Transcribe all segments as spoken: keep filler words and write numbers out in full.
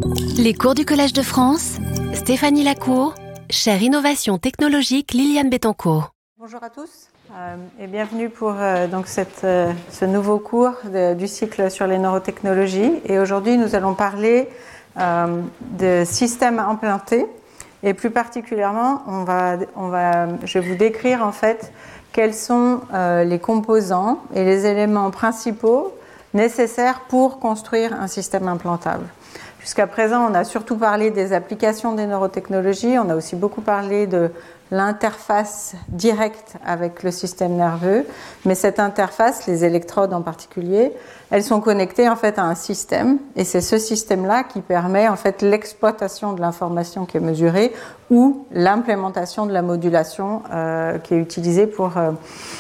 Les cours du Collège de France, Stéphanie Lacour, chaire Innovation technologique Liliane Bettencourt. Bonjour à tous euh, et bienvenue pour euh, donc cette, euh, ce nouveau cours de, du cycle sur les neurotechnologies. Et aujourd'hui, nous allons parler euh, de systèmes implantés et plus particulièrement, on va, on va, je vais vous décrire en fait quels sont euh, les composants et les éléments principaux nécessaires pour construire un système implantable. Jusqu'à présent, on a surtout parlé des applications des neurotechnologies, on a aussi beaucoup parlé de l'interface directe avec le système nerveux, mais cette interface, les électrodes en particulier, elles sont connectées en fait à un système, et c'est ce système-là qui permet en fait l'exploitation de l'information qui est mesurée ou l'implémentation de la modulation euh, qui est utilisée pour euh,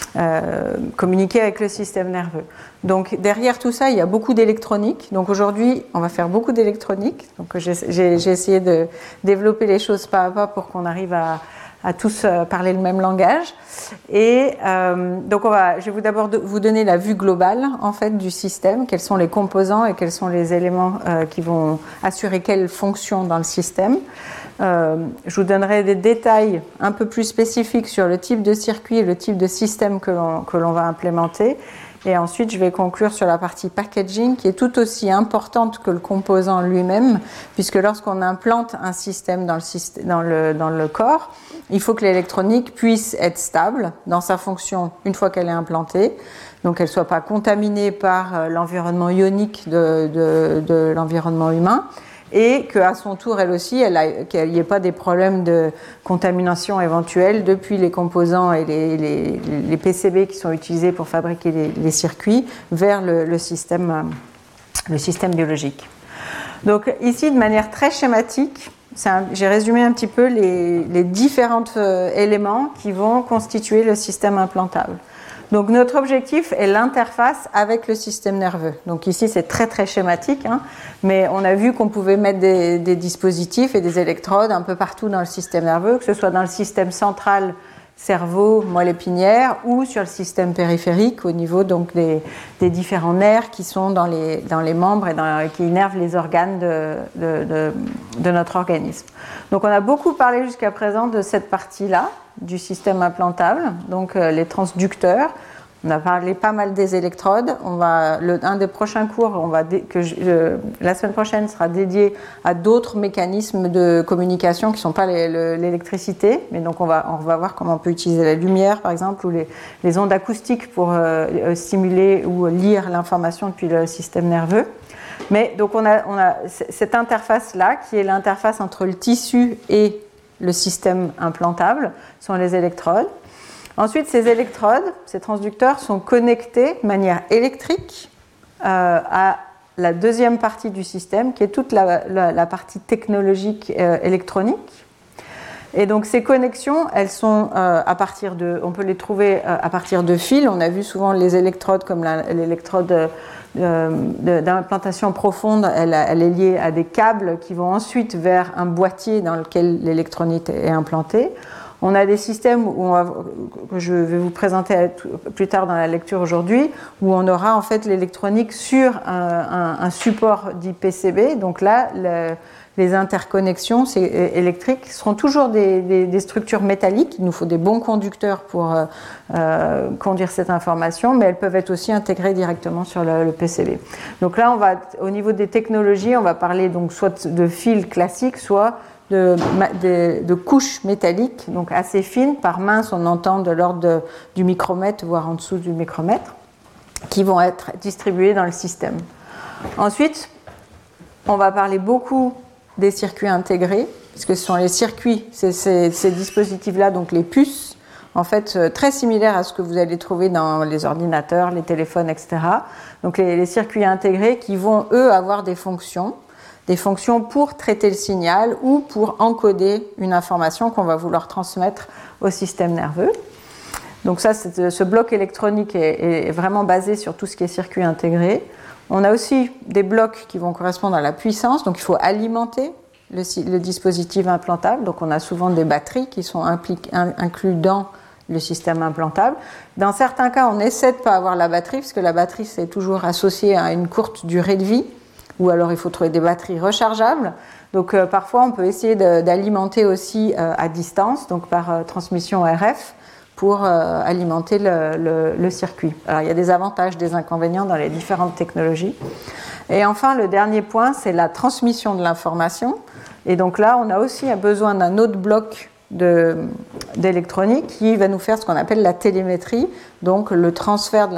euh, communiquer avec le système nerveux. Donc derrière tout ça, il y a beaucoup d'électronique. Donc aujourd'hui, on va faire beaucoup d'électronique. Donc j'ai, j'ai, j'ai essayé de développer les choses pas à pas pour qu'on arrive à à tous parler le même langage. Et euh, donc, on va, je vais vous d'abord de, vous donner la vue globale en fait du système, quels sont les composants et quels sont les éléments euh, qui vont assurer quelle fonction dans le système. Euh, je vous donnerai des détails un peu plus spécifiques sur le type de circuit et le type de système que l'on, que l'on va implémenter. Et ensuite, je vais conclure sur la partie packaging qui est tout aussi importante que le composant lui-même, puisque lorsqu'on implante un système dans le, système, dans le, dans le corps, il faut que l'électronique puisse être stable dans sa fonction une fois qu'elle est implantée, donc qu'elle ne soit pas contaminée par l'environnement ionique de, de, de l'environnement humain, et qu'à son tour, elle aussi, elle a, qu'il n'y ait pas des problèmes de contamination éventuelle depuis les composants et les, les, les P C B qui sont utilisés pour fabriquer les, les circuits vers le, le, système, le système biologique. Donc ici, de manière très schématique, c'est un, j'ai résumé un petit peu les, les différents euh, éléments qui vont constituer le système implantable. Donc notre objectif est l'interface avec le système nerveux. Donc ici c'est très très schématique, hein, mais on a vu qu'on pouvait mettre des, des dispositifs et des électrodes un peu partout dans le système nerveux, que ce soit dans le système central, cerveau, moelle épinière, ou sur le système périphérique au niveau donc des, des différents nerfs qui sont dans les, dans les membres et dans, qui innervent les organes de, de, de, de notre organisme. Donc on a beaucoup parlé jusqu'à présent de cette partie-là du système implantable, donc euh, les transducteurs. On a parlé pas mal des électrodes. On va, le, un des prochains cours, on va dé, que je, euh, la semaine prochaine sera dédié à d'autres mécanismes de communication qui ne sont pas les, le, l'électricité, mais donc on va, on va voir comment on peut utiliser la lumière, par exemple, ou les, les ondes acoustiques pour euh, stimuler ou lire l'information depuis le système nerveux. Mais donc on a, on a cette interface-là, qui est l'interface entre le tissu et le système implantable, sont les électrodes. Ensuite, ces électrodes, ces transducteurs sont connectés de manière électrique euh, à la deuxième partie du système, qui est toute la, la, la partie technologique euh, électronique. Et donc ces connexions, elles sont euh, à partir de, on peut les trouver euh, à partir de fils. On a vu souvent les électrodes comme la, l'électrode euh, de, d'implantation profonde, elle, elle est liée à des câbles qui vont ensuite vers un boîtier dans lequel l'électronique est implantée. On a des systèmes où on va, que je vais vous présenter plus tard dans la lecture aujourd'hui, où on aura en fait l'électronique sur un, un, un support dit P C B. Donc là, le, les interconnexions électriques seront toujours des, des, des structures métalliques. Il nous faut des bons conducteurs pour euh, conduire cette information, mais elles peuvent être aussi intégrées directement sur le, le P C B. Donc là, on va, au niveau des technologies, on va parler donc soit de fils classiques, soit De, de, de couches métalliques, donc assez fines, par mince, on entend de l'ordre de, du micromètre, voire en dessous du micromètre, qui vont être distribuées dans le système. Ensuite, on va parler beaucoup des circuits intégrés, puisque ce sont les circuits, c'est, c'est, ces dispositifs-là, donc les puces, en fait, très similaires à ce que vous allez trouver dans les ordinateurs, les téléphones, et cetera. Donc les, les circuits intégrés qui vont, eux, avoir des fonctions, des fonctions pour traiter le signal ou pour encoder une information qu'on va vouloir transmettre au système nerveux. Donc ça, c'est, ce bloc électronique est, est vraiment basé sur tout ce qui est circuit intégré. On a aussi des blocs qui vont correspondre à la puissance, donc il faut alimenter le, le dispositif implantable. Donc on a souvent des batteries qui sont impliquées, inclus dans le système implantable. Dans certains cas, on essaie de ne pas avoir la batterie, parce que la batterie, c'est toujours associé à une courte durée de vie. ou alors il faut trouver des batteries rechargeables. Donc euh, parfois on peut essayer de, d'alimenter aussi euh, à distance, donc par euh, transmission R F, pour euh, alimenter le, le, le circuit. Alors il y a des avantages, des inconvénients dans les différentes technologies. Et enfin le dernier point, c'est la transmission de l'information. Et donc là on a aussi besoin d'un autre bloc de, d'électronique qui va nous faire ce qu'on appelle la télémétrie, donc le transfert de,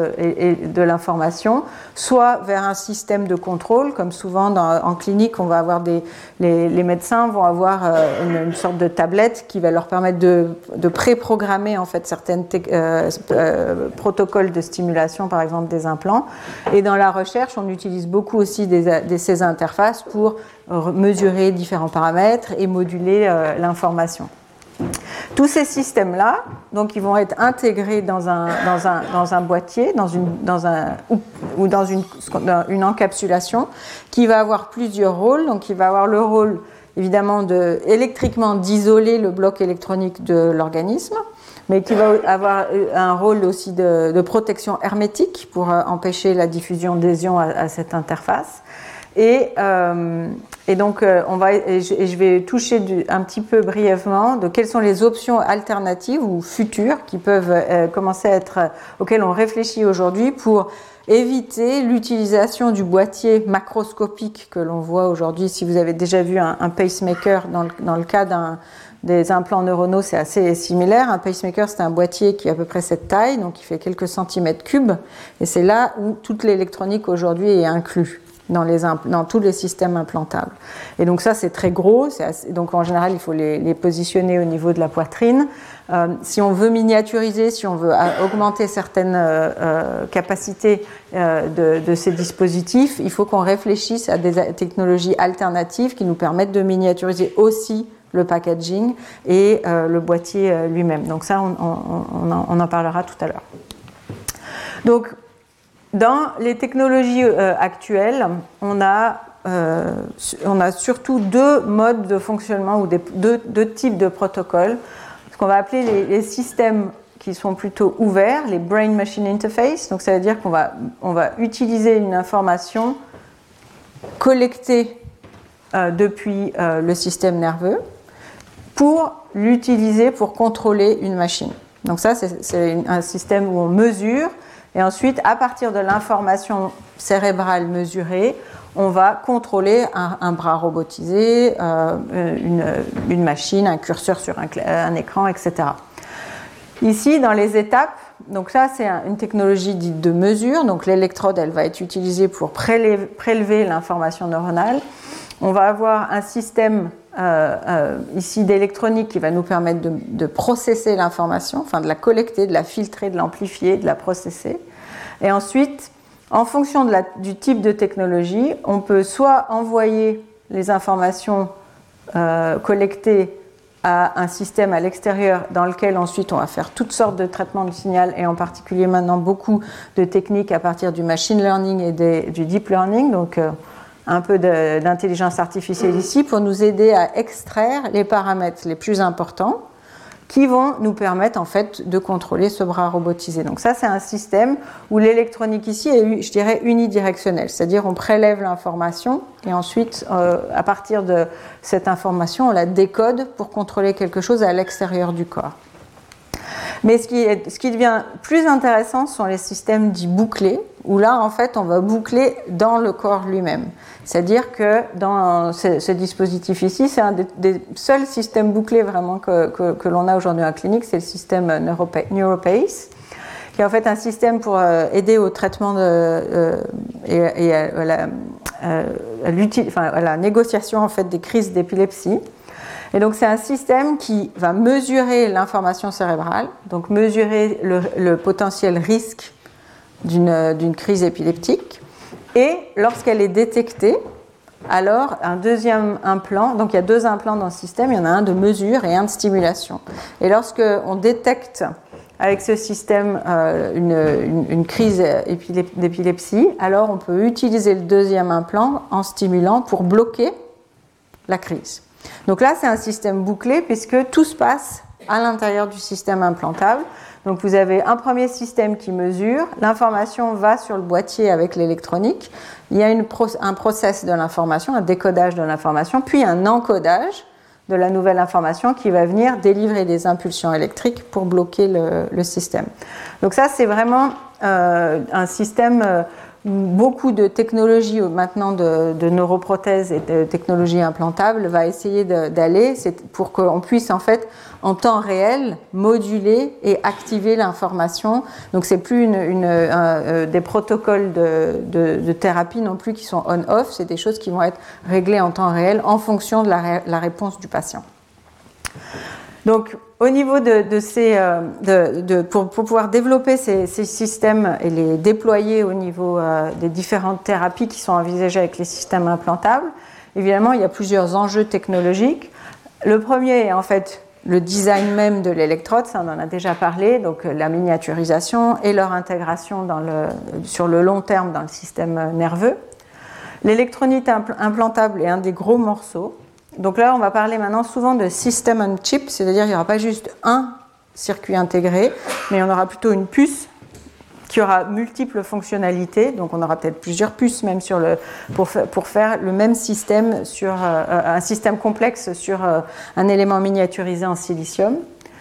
de, de l'information, soit vers un système de contrôle, comme souvent dans, en clinique, on va avoir des, les, les médecins vont avoir euh, une, une sorte de tablette qui va leur permettre de, de préprogrammer en fait certaines te, euh, euh, protocoles de stimulation, par exemple des implants. Et dans la recherche, on utilise beaucoup aussi des, des, ces interfaces pour mesurer différents paramètres et moduler euh, l'information. Tous ces systèmes-là, donc, ils vont être intégrés dans un, dans un, dans un boîtier, dans une, dans un, ou, ou dans une, une encapsulation qui va avoir plusieurs rôles. Donc, il va avoir le rôle, évidemment, de, électriquement d'isoler le bloc électronique de l'organisme, mais qui va avoir un rôle aussi de, de protection hermétique pour empêcher la diffusion des ions à, à cette interface. Et, euh, et donc, euh, on va, et je, et je vais toucher du, un petit peu brièvement de quelles sont les options alternatives ou futures qui peuvent euh, commencer à être, auxquelles on réfléchit aujourd'hui pour éviter l'utilisation du boîtier macroscopique que l'on voit aujourd'hui. Si vous avez déjà vu un, un pacemaker dans le, dans le cas d'un, des implants neuronaux, c'est assez similaire. Un pacemaker, c'est un boîtier qui a à peu près cette taille, donc qui fait quelques centimètres cubes, et c'est là où toute l'électronique aujourd'hui est inclue. Dans, les, dans tous les systèmes implantables. Et donc ça, c'est très gros. C'est assez, donc en général, il faut les, les positionner au niveau de la poitrine. Euh, si on veut miniaturiser, si on veut augmenter certaines euh, capacités euh, de, de ces dispositifs, il faut qu'on réfléchisse à des technologies alternatives qui nous permettent de miniaturiser aussi le packaging et euh, le boîtier euh, lui-même. Donc ça, on, on, on, en, on en parlera tout à l'heure. Donc, dans les technologies euh, actuelles, on a, euh, on a surtout deux modes de fonctionnement ou des, deux, deux types de protocoles, ce qu'on va appeler les, les systèmes qui sont plutôt ouverts, les brain-machine interface. Donc ça veut dire qu'on va, on va utiliser une information collectée euh, depuis euh, le système nerveux pour l'utiliser pour contrôler une machine. Donc ça, c'est, c'est un système où on mesure. Et ensuite, à partir de l'information cérébrale mesurée, on va contrôler un, un bras robotisé, euh, une, une machine, un curseur sur un, un écran, et cetera. Ici, dans les étapes, donc ça, c'est un, une technologie dite de mesure. Donc l'électrode, elle va être utilisée pour prélever, prélever l'information neuronale. On va avoir un système euh, euh, ici d'électronique qui va nous permettre de, de processer l'information, enfin de la collecter, de la filtrer, de l'amplifier, de la processer. Et ensuite, en fonction de la, du type de technologie, on peut soit envoyer les informations euh, collectées à un système à l'extérieur dans lequel ensuite on va faire toutes sortes de traitements de signal et en particulier maintenant beaucoup de techniques à partir du machine learning et des, du deep learning, donc euh, un peu de, d'intelligence artificielle ici pour nous aider à extraire les paramètres les plus importants qui vont nous permettre en fait de contrôler ce bras robotisé. Donc ça, c'est un système où l'électronique ici est, je dirais, unidirectionnelle, c'est-à-dire on prélève l'information et ensuite, euh, à partir de cette information, on la décode pour contrôler quelque chose à l'extérieur du corps. Mais ce qui, est, ce qui devient plus intéressant sont les systèmes dits bouclés, où là, en fait, on va boucler dans le corps lui-même. C'est-à-dire que dans ce, ce dispositif ici, c'est un des, des seuls systèmes bouclés vraiment que, que, que l'on a aujourd'hui en clinique, c'est le système NeuroPace, qui est en fait un système pour euh, aider au traitement de, euh, et, et à, la, euh, à, enfin, à la négociation en fait, des crises d'épilepsie. Et donc c'est un système qui va mesurer l'information cérébrale, donc mesurer le, le potentiel risque d'une, d'une crise épileptique, et lorsqu'elle est détectée, alors un deuxième implant, donc il y a deux implants dans le système, il y en a un de mesure et un de stimulation. Et lorsque on détecte avec ce système euh, une, une, une crise d'épilepsie, alors on peut utiliser le deuxième implant en stimulant pour bloquer la crise. Donc là, c'est un système bouclé puisque tout se passe à l'intérieur du système implantable. Donc vous avez un premier système qui mesure, l'information va sur le boîtier avec l'électronique, il y a une pro- un process de l'information, un décodage de l'information, puis un encodage de la nouvelle information qui va venir délivrer des impulsions électriques pour bloquer le, le système. Donc ça, c'est vraiment euh, un système euh, où beaucoup de technologies maintenant de, de neuroprothèses et de technologies implantables va essayer de, d'aller, c'est pour qu'on puisse en fait en temps réel moduler et activer l'information. Donc c'est plus une, une, un, euh, des protocoles de, de, de thérapie non plus qui sont on-off, c'est des choses qui vont être réglées en temps réel en fonction de la, ré, la réponse du patient. Donc, au niveau de, de ces, euh, de, de, pour, pour pouvoir développer ces, ces systèmes et les déployer au niveau euh, des différentes thérapies qui sont envisagées avec les systèmes implantables, évidemment, il y a plusieurs enjeux technologiques. Le premier est en fait le design même de l'électrode, ça on en a déjà parlé, donc la miniaturisation et leur intégration dans le, sur le long terme dans le système nerveux. L'électronique implantable est un des gros morceaux. Donc là, on va parler maintenant souvent de system on chip, c'est-à-dire qu'il n'y aura pas juste un circuit intégré, mais on aura plutôt une puce qui aura multiples fonctionnalités. Donc on aura peut-être plusieurs puces même sur le, pour, pour faire le même système sur euh, un système complexe sur euh, un élément miniaturisé en silicium.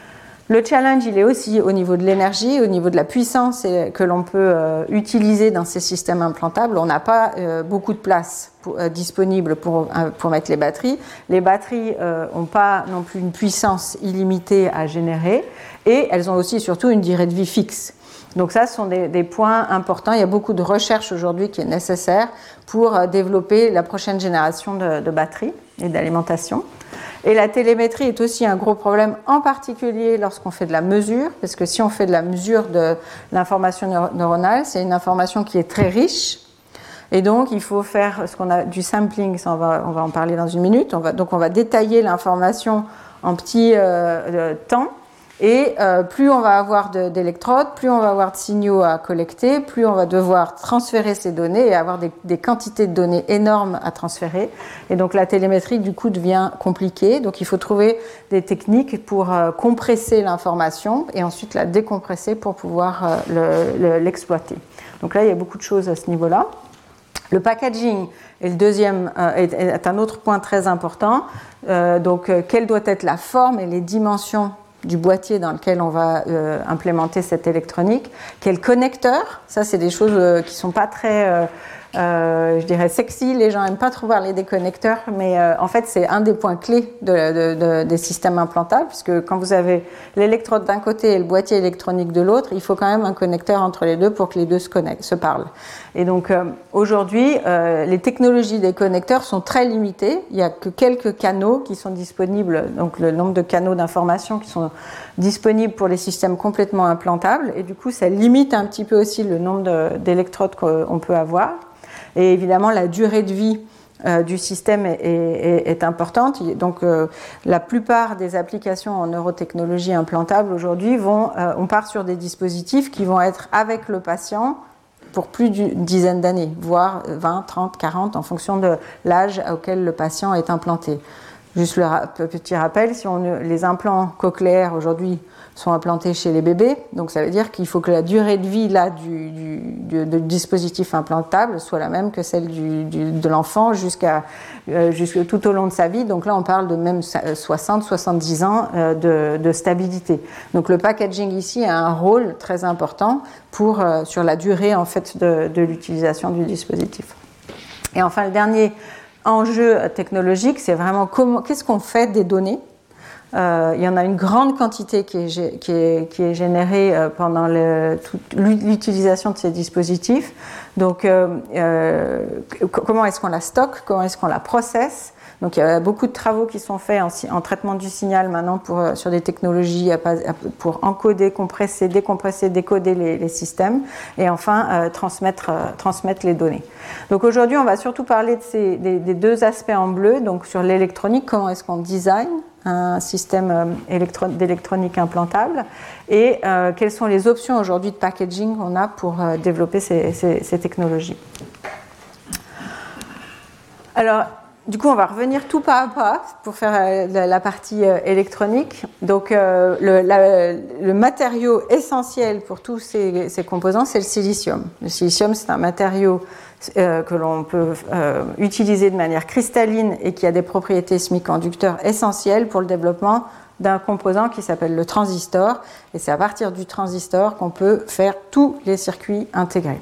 Le challenge, il est aussi au niveau de l'énergie, au niveau de la puissance que l'on peut euh, utiliser dans ces systèmes implantables. On n'a pas euh, beaucoup de place pour, euh, disponible pour, euh, pour mettre les batteries. Les batteries n'ont euh, pas non plus une puissance illimitée à générer et elles ont aussi surtout une durée de vie fixe. Donc ça, ce sont des, des points importants. Il y a beaucoup de recherche aujourd'hui qui est nécessaire pour euh, développer la prochaine génération de, de batteries et d'alimentation. Et la télémétrie est aussi un gros problème, en particulier lorsqu'on fait de la mesure, parce que si on fait de la mesure de l'information neuronale, c'est une information qui est très riche, et donc il faut faire ce qu'on a du sampling, ça on va, on va en parler dans une minute, on va, donc on va détailler l'information en petits euh, temps, et euh, plus on va avoir de, d'électrodes, plus on va avoir de signaux à collecter, plus on va devoir transférer ces données et avoir des, des quantités de données énormes à transférer. Et donc la télémétrie, du coup, devient compliquée. Donc il faut trouver des techniques pour euh, compresser l'information et ensuite la décompresser pour pouvoir euh, le, le, l'exploiter. Donc là, il y a beaucoup de choses à ce niveau-là. Le packaging est, le deuxième, euh, est, est un autre point très important. Euh, donc, euh, quelle doit être la forme et les dimensions du boîtier dans lequel on va euh, implémenter cette électronique, quel connecteur, ça c'est des choses euh, qui ne sont pas très, euh, euh, je dirais, sexy, les gens n'aiment pas trop parler des connecteurs, mais euh, en fait c'est un des points clés de, de, de, des systèmes implantables, puisque quand vous avez l'électrode d'un côté et le boîtier électronique de l'autre, il faut quand même un connecteur entre les deux pour que les deux se connectent, se parlent. Et donc euh, aujourd'hui, euh, les technologies des connecteurs sont très limitées, il n'y a que quelques canaux qui sont disponibles, donc le nombre de canaux d'information qui sont disponibles pour les systèmes complètement implantables, et du coup ça limite un petit peu aussi le nombre de, d'électrodes qu'on peut avoir. Et évidemment la durée de vie euh, du système est, est, est importante. Donc euh, la plupart des applications en neurotechnologie implantable aujourd'hui vont, euh, on part sur des dispositifs qui vont être avec le patient pour plus d'une dizaine d'années, voire vingt, trente, quarante en fonction de l'âge auquel le patient est implanté. Juste le ra- petit rappel, si on, les implants cochléaires aujourd'hui sont implantés chez les bébés, donc ça veut dire qu'il faut que la durée de vie là, du, du, du, du dispositif implantable soit la même que celle du, du, de l'enfant jusqu'à, euh, jusqu'à tout au long de sa vie. Donc là on parle de même soixante, soixante-dix ans euh, de, de stabilité. Donc le packaging ici a un rôle très important pour, euh, sur la durée en fait, de, de l'utilisation du dispositif. Et enfin le dernier enjeu technologique, c'est vraiment comment, qu'est-ce qu'on fait des données. Euh, il y en a une grande quantité qui est, qui est, qui est générée euh, pendant le, toute l'utilisation de ces dispositifs. Donc, euh, euh, comment est-ce qu'on la stocke, comment est-ce qu'on la processe. Donc, il y a beaucoup de travaux qui sont faits en, en traitement du signal maintenant pour, sur des technologies pour encoder, compresser, décompresser, décoder les, les systèmes et enfin euh, transmettre, euh, transmettre les données. Donc aujourd'hui, on va surtout parler de ces, des, des deux aspects en bleu, donc sur l'électronique, comment est-ce qu'on design un système électro- d'électronique implantable et euh, quelles sont les options aujourd'hui de packaging qu'on a pour euh, développer ces, ces, ces technologies. Alors, du coup, on va revenir tout pas à pas pour faire euh, la, la partie euh, électronique. Donc, euh, le, la, le matériau essentiel pour tous ces, ces composants, c'est le silicium. Le silicium, c'est un matériau euh, que l'on peut euh, utiliser de manière cristalline et qui a des propriétés semi-conducteurs essentielles pour le développement d'un composant qui s'appelle le transistor. Et c'est à partir du transistor qu'on peut faire tous les circuits intégrés.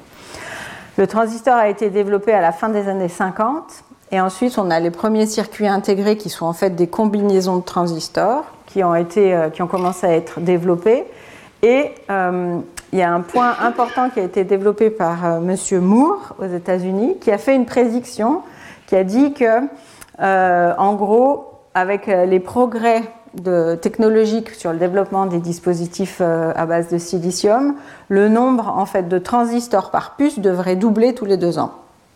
Le transistor a été développé à la fin des années cinquante. Et ensuite, on a les premiers circuits intégrés qui sont en fait des combinaisons de transistors qui ont, été, euh, qui ont commencé à être développés. Et euh, il y a un point important qui a été développé par euh, M. Moore aux États-Unis, qui a fait une prédiction, qui a dit que, euh, en gros, avec les progrès de, technologiques sur le développement des dispositifs euh, à base de silicium, le nombre en fait, de transistors par puce devrait doubler tous les deux ans.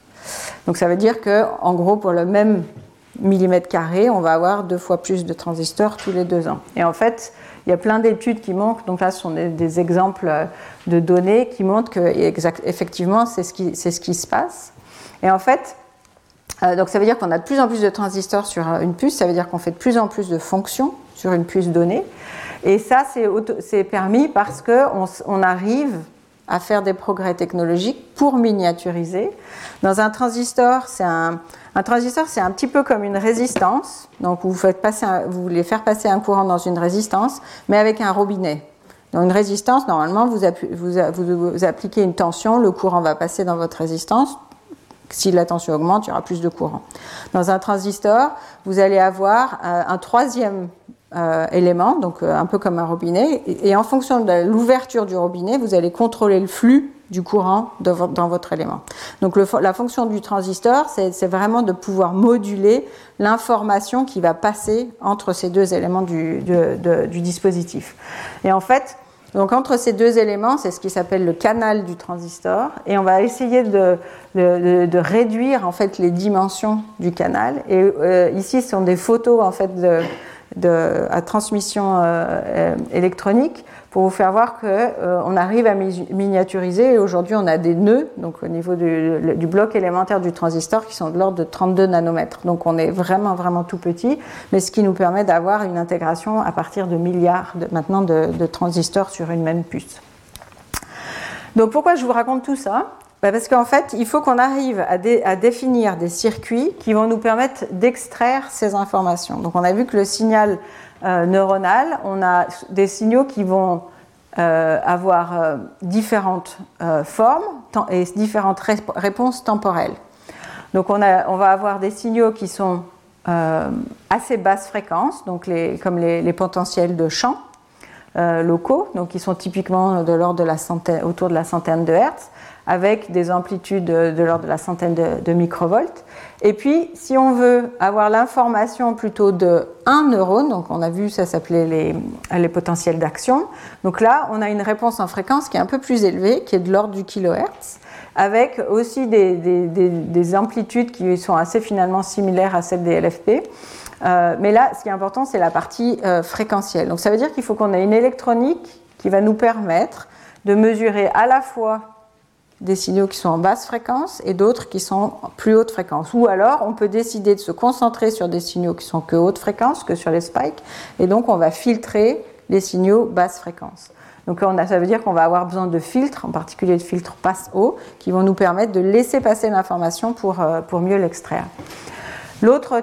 Donc ça veut dire qu'en gros, pour le même millimètre carré, on va avoir deux fois plus de transistors tous les deux ans. Et en fait, il y a plein d'études qui montrent, donc là ce sont des, des exemples de données qui montrent que exact, effectivement c'est ce, qui, c'est ce qui se passe. Et en fait, euh, donc ça veut dire qu'on a de plus en plus de transistors sur une puce, ça veut dire qu'on fait de plus en plus de fonctions sur une puce donnée. Et ça, c'est, auto, c'est permis parce qu'on on arrive à faire des progrès technologiques pour miniaturiser. Dans un transistor, c'est un, un transistor, c'est un petit peu comme une résistance. Donc, vous, faites passer un, vous voulez faire passer un courant dans une résistance, mais avec un robinet. Dans une résistance, normalement, vous, appu, vous, vous, vous appliquez une tension, le courant va passer dans votre résistance. Si la tension augmente, il y aura plus de courant. Dans un transistor, vous allez avoir euh, un troisième Euh, élément, donc euh, un peu comme un robinet, et, et en fonction de l'ouverture du robinet, vous allez contrôler le flux du courant de vo- dans votre élément. Donc le, la fonction du transistor, c'est, c'est vraiment de pouvoir moduler l'information qui va passer entre ces deux éléments du, de, de, du dispositif. Et en fait, donc entre ces deux éléments, c'est ce qui s'appelle le canal du transistor, et on va essayer de, de, de, de réduire en fait les dimensions du canal. Et euh, ici, ce sont des photos en fait de De, à transmission euh, électronique pour vous faire voir qu'on euh, arrive à mi- miniaturiser et aujourd'hui on a des nœuds donc au niveau du, du bloc élémentaire du transistor qui sont de l'ordre de trente-deux nanomètres. Donc on est vraiment vraiment tout petit, mais ce qui nous permet d'avoir une intégration à partir de milliards de, maintenant de, de transistors sur une même puce. Donc pourquoi je vous raconte tout ça ? Parce qu'en fait, il faut qu'on arrive à, dé, à définir des circuits qui vont nous permettre d'extraire ces informations. Donc, on a vu que le signal euh, neuronal, on a des signaux qui vont euh, avoir euh, différentes euh, formes et différentes ré- réponses temporelles. Donc, on, a, on va avoir des signaux qui sont euh, assez basse fréquence, donc les, comme les, les potentiels de champ euh, locaux, donc qui sont typiquement de l'ordre de la centaine, autour de la centaine de hertz, avec des amplitudes de l'ordre de la centaine de, de microvolts. Et puis, si on veut avoir l'information plutôt de un neurone, donc on a vu, ça s'appelait les, les potentiels d'action. Donc là, on a une réponse en fréquence qui est un peu plus élevée, qui est de l'ordre du kilohertz, avec aussi des, des, des, des amplitudes qui sont assez finalement similaires à celles des L F P. Euh, mais là, ce qui est important, c'est la partie euh, fréquentielle. Donc ça veut dire qu'il faut qu'on ait une électronique qui va nous permettre de mesurer à la fois des signaux qui sont en basse fréquence et d'autres qui sont en plus haute fréquence. Ou alors, on peut décider de se concentrer sur des signaux qui sont que haute fréquence, que sur les spikes, et donc on va filtrer les signaux basse fréquence. Donc on a, ça veut dire qu'on va avoir besoin de filtres, en particulier de filtres passe-haut, qui vont nous permettre de laisser passer l'information pour, pour mieux l'extraire. L'autre,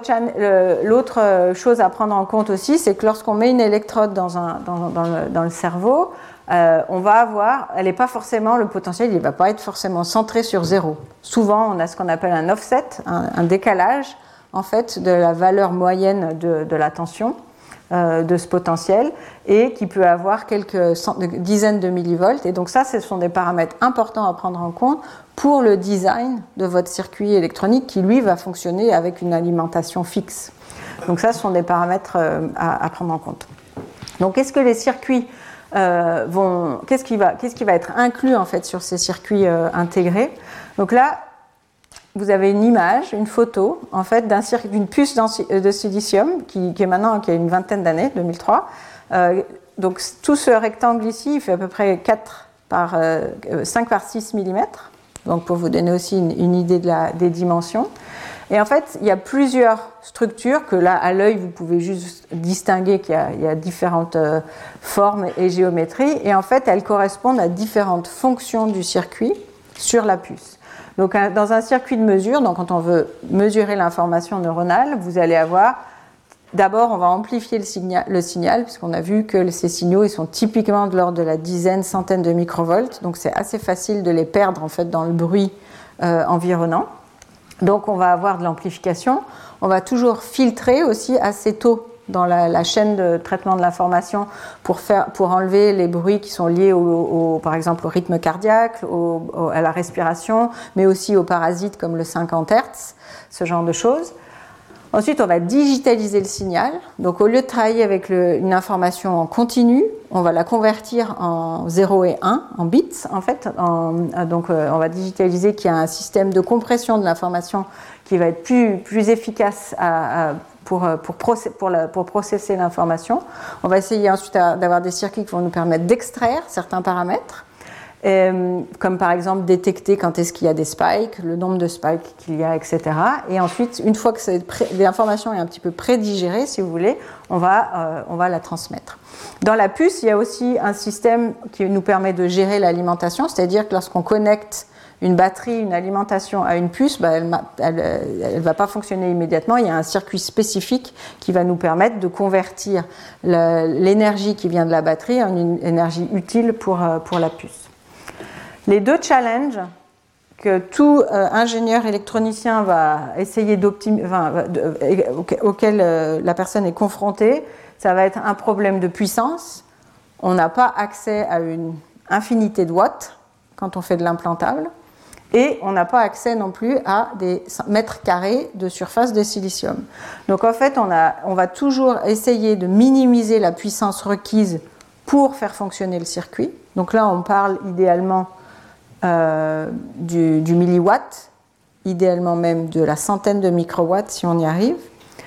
l'autre chose à prendre en compte aussi, c'est que lorsqu'on met une électrode dans, un, dans, dans, le, dans le cerveau, euh, on va avoir, elle n'est pas forcément, le potentiel, il ne va pas être forcément centré sur zéro. Souvent, on a ce qu'on appelle un offset, un, un décalage, en fait, de la valeur moyenne de, de la tension euh, de ce potentiel, et qui peut avoir quelques cent, dizaines de millivolts. Et donc ça, ce sont des paramètres importants à prendre en compte pour le design de votre circuit électronique qui, lui, va fonctionner avec une alimentation fixe. Donc ça, ce sont des paramètres euh, à, à prendre en compte. Donc, qu'est-ce que les circuits euh, vont... Qu'est-ce qui va, qu'est-ce qui va être inclus, en fait, sur ces circuits euh, intégrés ? Donc là, vous avez une image, une photo, en fait, d'un circuit, d'une puce de silicium qui, qui est maintenant, qui a une vingtaine d'années, deux mille trois. Euh, donc, tout ce rectangle ici, il fait à peu près quatre par, euh, cinq par six millimètres. Donc, pour vous donner aussi une, une idée de la, des dimensions. Et en fait, il y a plusieurs structures que là, à l'œil, vous pouvez juste distinguer qu'il y a, il y a différentes euh, formes et géométries. Et en fait, elles correspondent à différentes fonctions du circuit sur la puce. Donc, un, dans un circuit de mesure, donc quand on veut mesurer l'information neuronale, vous allez avoir... D'abord, on va amplifier le signal, le signal puisqu'on a vu que ces signaux ils sont typiquement de l'ordre de la dizaine, centaine de microvolts. Donc, c'est assez facile de les perdre en fait, dans le bruit euh, environnant. Donc, on va avoir de l'amplification. On va toujours filtrer aussi assez tôt dans la, la chaîne de traitement de l'information pour, faire, pour enlever les bruits qui sont liés, au, au, par exemple, au rythme cardiaque, au, au, à la respiration, mais aussi aux parasites comme le cinquante hertz, ce genre de choses. Ensuite, on va digitaliser le signal. Donc, au lieu de travailler avec le, une information en continu, on va la convertir en zéro et un, en bits, en fait. En, donc, euh, on va digitaliser qu'il y a un système de compression de l'information qui va être plus, plus efficace à, à, pour, pour, process, pour, la, pour processer l'information. On va essayer ensuite à, d'avoir des circuits qui vont nous permettre d'extraire certains paramètres. Euh, comme par exemple détecter quand est-ce qu'il y a des spikes, le nombre de spikes qu'il y a, et cetera. Et ensuite, une fois que l'information est un petit peu prédigérée, si vous voulez, on va, euh, on va la transmettre. Dans la puce, il y a aussi un système qui nous permet de gérer l'alimentation, c'est-à-dire que lorsqu'on connecte une batterie, une alimentation à une puce, bah, elle ne va pas fonctionner immédiatement. Il y a un circuit spécifique qui va nous permettre de convertir le, l'énergie qui vient de la batterie en une énergie utile pour, pour la puce. Les deux challenges que tout euh, ingénieur électronicien va essayer d'optimiser, enfin, euh, auquel euh, la personne est confrontée, ça va être un problème de puissance. On n'a pas accès à une infinité de watts quand on fait de l'implantable, et on n'a pas accès non plus à des mètres carrés de surface de silicium. Donc en fait, on, a, on va toujours essayer de minimiser la puissance requise pour faire fonctionner le circuit. Donc là, on parle idéalement Euh, du, du milliwatt, idéalement même de la centaine de microwatts si on y arrive.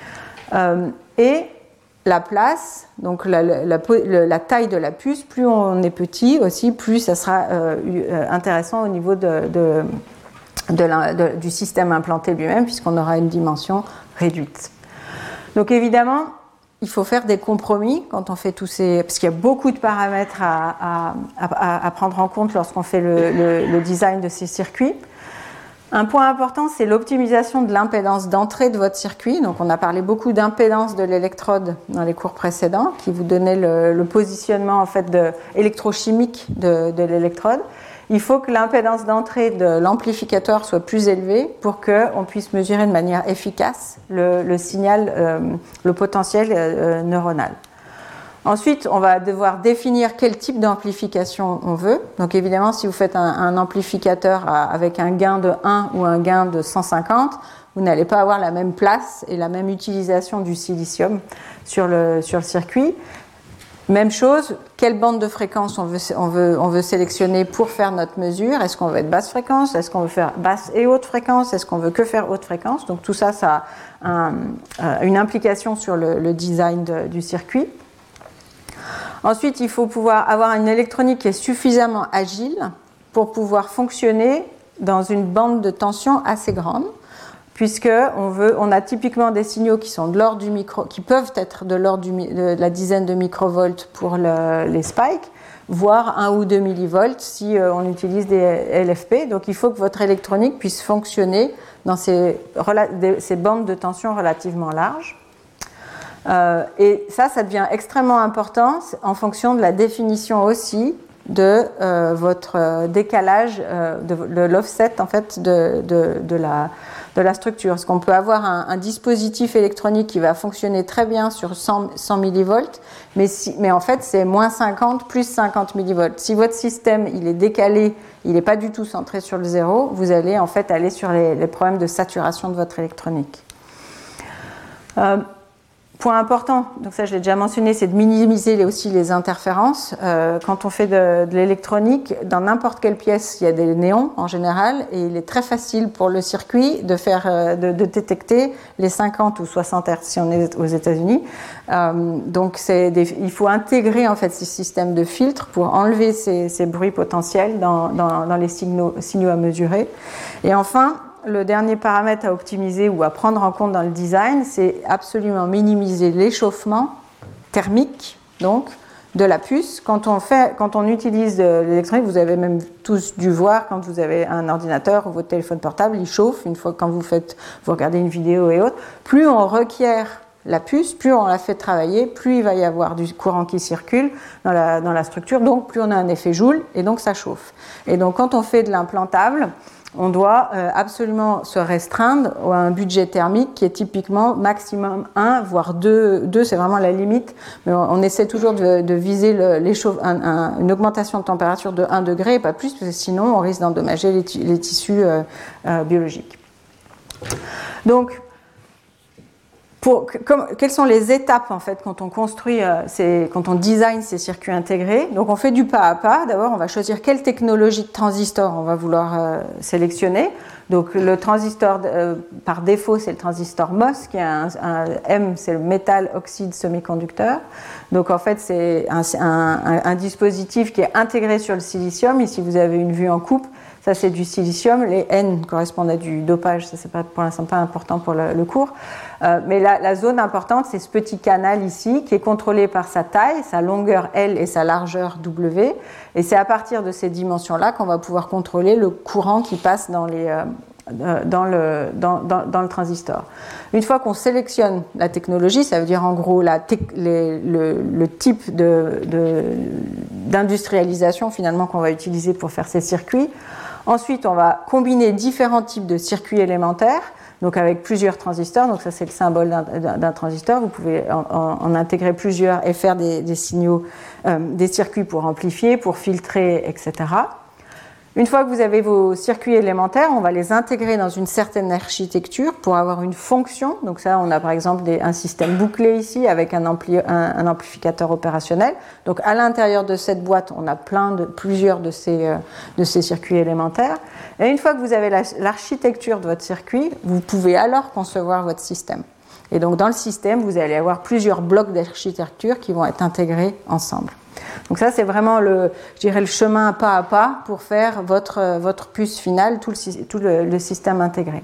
Euh, et la place, donc la, la, la, la taille de la puce, plus on est petit aussi, plus ça sera euh, intéressant au niveau de, de, de la, de, du système implanté lui-même, puisqu'on aura une dimension réduite. Donc évidemment, il faut faire des compromis quand on fait tous ces... Parce qu'il y a beaucoup de paramètres à, à, à, à prendre en compte lorsqu'on fait le, le, le design de ces circuits. Un point important, c'est l'optimisation de l'impédance d'entrée de votre circuit. Donc, on a parlé beaucoup d'impédance de l'électrode dans les cours précédents, qui vous donnait le, le positionnement en fait, de, électrochimique de, de l'électrode. Il faut que l'impédance d'entrée de l'amplificateur soit plus élevée pour qu'on puisse mesurer de manière efficace le, le signal, euh, le potentiel euh, neuronal. Ensuite, on va devoir définir quel type d'amplification on veut. Donc évidemment, si vous faites un, un amplificateur à, avec un gain de un ou un gain de cent cinquante, vous n'allez pas avoir la même place et la même utilisation du silicium sur le, sur le circuit. Même chose, quelle bande de fréquence on veut, on, veut, on veut sélectionner pour faire notre mesure. Est-ce qu'on veut être basse fréquence? Est-ce qu'on veut faire basse et haute fréquence? Est-ce qu'on veut que faire haute fréquence? Donc tout ça, ça a un, une implication sur le, le design de, du circuit. Ensuite, il faut pouvoir avoir une électronique qui est suffisamment agile pour pouvoir fonctionner dans une bande de tension assez grande, puisque on veut, on a typiquement des signaux qui sont de l'ordre du micro, qui peuvent être de l'ordre du, de la dizaine de microvolts pour le, les spikes, voire un ou deux millivolts si euh, on utilise des L F P. Donc, il faut que votre électronique puisse fonctionner dans ces, ces bandes de tension relativement larges. Euh, et ça, ça devient extrêmement important en fonction de la définition aussi de euh, votre décalage, euh, de, de l'offset en fait de, de, de, la, de la structure. Parce qu'on peut avoir un, un dispositif électronique qui va fonctionner très bien sur cent, cent millivolts, mais, si, mais en fait c'est moins cinquante plus cinquante millivolts. Si votre système il est décalé, il n'est pas du tout centré sur le zéro, vous allez en fait aller sur les, les problèmes de saturation de votre électronique. Euh, Point important, donc ça je l'ai déjà mentionné, c'est de minimiser aussi les interférences. Euh, quand on fait de, de l'électronique, dans n'importe quelle pièce, il y a des néons en général, et il est très facile pour le circuit de faire, euh, de, de détecter les cinquante ou soixante hertz si on est aux États-Unis. Euh, donc c'est des, il faut intégrer en fait ces systèmes de filtres pour enlever ces, ces bruits potentiels dans, dans, dans les signaux, signaux à mesurer. Et enfin, le dernier paramètre à optimiser ou à prendre en compte dans le design, c'est absolument minimiser l'échauffement thermique, donc, de la puce. Quand on, fait, quand on utilise de l'électronique, vous avez même tous dû voir quand vous avez un ordinateur ou votre téléphone portable, il chauffe une fois quand vous, faites, vous regardez une vidéo et autres. Plus on requiert la puce, plus on la fait travailler, plus il va y avoir du courant qui circule dans la, dans la structure, donc plus on a un effet Joule et donc ça chauffe. Et donc quand on fait de l'implantable, on doit euh, absolument se restreindre à un budget thermique qui est typiquement maximum un, voire deux, deux c'est vraiment la limite, mais on, on essaie toujours de, de viser le, un, un, une augmentation de température de un degré et pas plus, parce que sinon on risque d'endommager les, les tissus euh, euh, biologiques. Donc, Pour, comme, quelles sont les étapes en fait quand on construit, euh, ces, quand on design ces circuits intégrés? Donc on fait du pas à pas. D'abord, on va choisir quelle technologie de transistor on va vouloir euh, sélectionner. Donc le transistor euh, par défaut, c'est le transistor M O S, qui a un, un M, c'est le métal oxyde semi-conducteur. Donc en fait, c'est un, un, un dispositif qui est intégré sur le silicium. Ici, vous avez une vue en coupe. Ça, c'est du silicium. Les N correspondent à du dopage. Ça, c'est pas, pour l'instant pas important pour le, le cours. Euh, mais la, la zone importante, c'est ce petit canal ici, qui est contrôlé par sa taille, sa longueur L et sa largeur W. Et c'est à partir de ces dimensions-là qu'on va pouvoir contrôler le courant qui passe dans, les, euh, dans, le, dans, dans, dans le transistor. Une fois qu'on sélectionne la technologie, ça veut dire en gros la les, le, le type de, de, d'industrialisation finalement qu'on va utiliser pour faire ces circuits. Ensuite, on va combiner différents types de circuits élémentaires, donc avec plusieurs transistors. Donc ça, c'est le symbole d'un, d'un transistor. Vous pouvez en, en, en intégrer plusieurs et faire des, des signaux, euh, des circuits pour amplifier, pour filtrer, et cetera. Une fois que vous avez vos circuits élémentaires, on va les intégrer dans une certaine architecture pour avoir une fonction. Donc ça, on a par exemple des, un système bouclé ici avec un, ampli, un, un amplificateur opérationnel. Donc à l'intérieur de cette boîte, on a plein de, plusieurs de ces, euh, de ces circuits élémentaires. Et une fois que vous avez la, l'architecture de votre circuit, vous pouvez alors concevoir votre système. Et donc dans le système, vous allez avoir plusieurs blocs d'architecture qui vont être intégrés ensemble. Donc ça, c'est vraiment le, je dirais, le chemin pas à pas pour faire votre, votre puce finale, tout, le, tout le, le système intégré.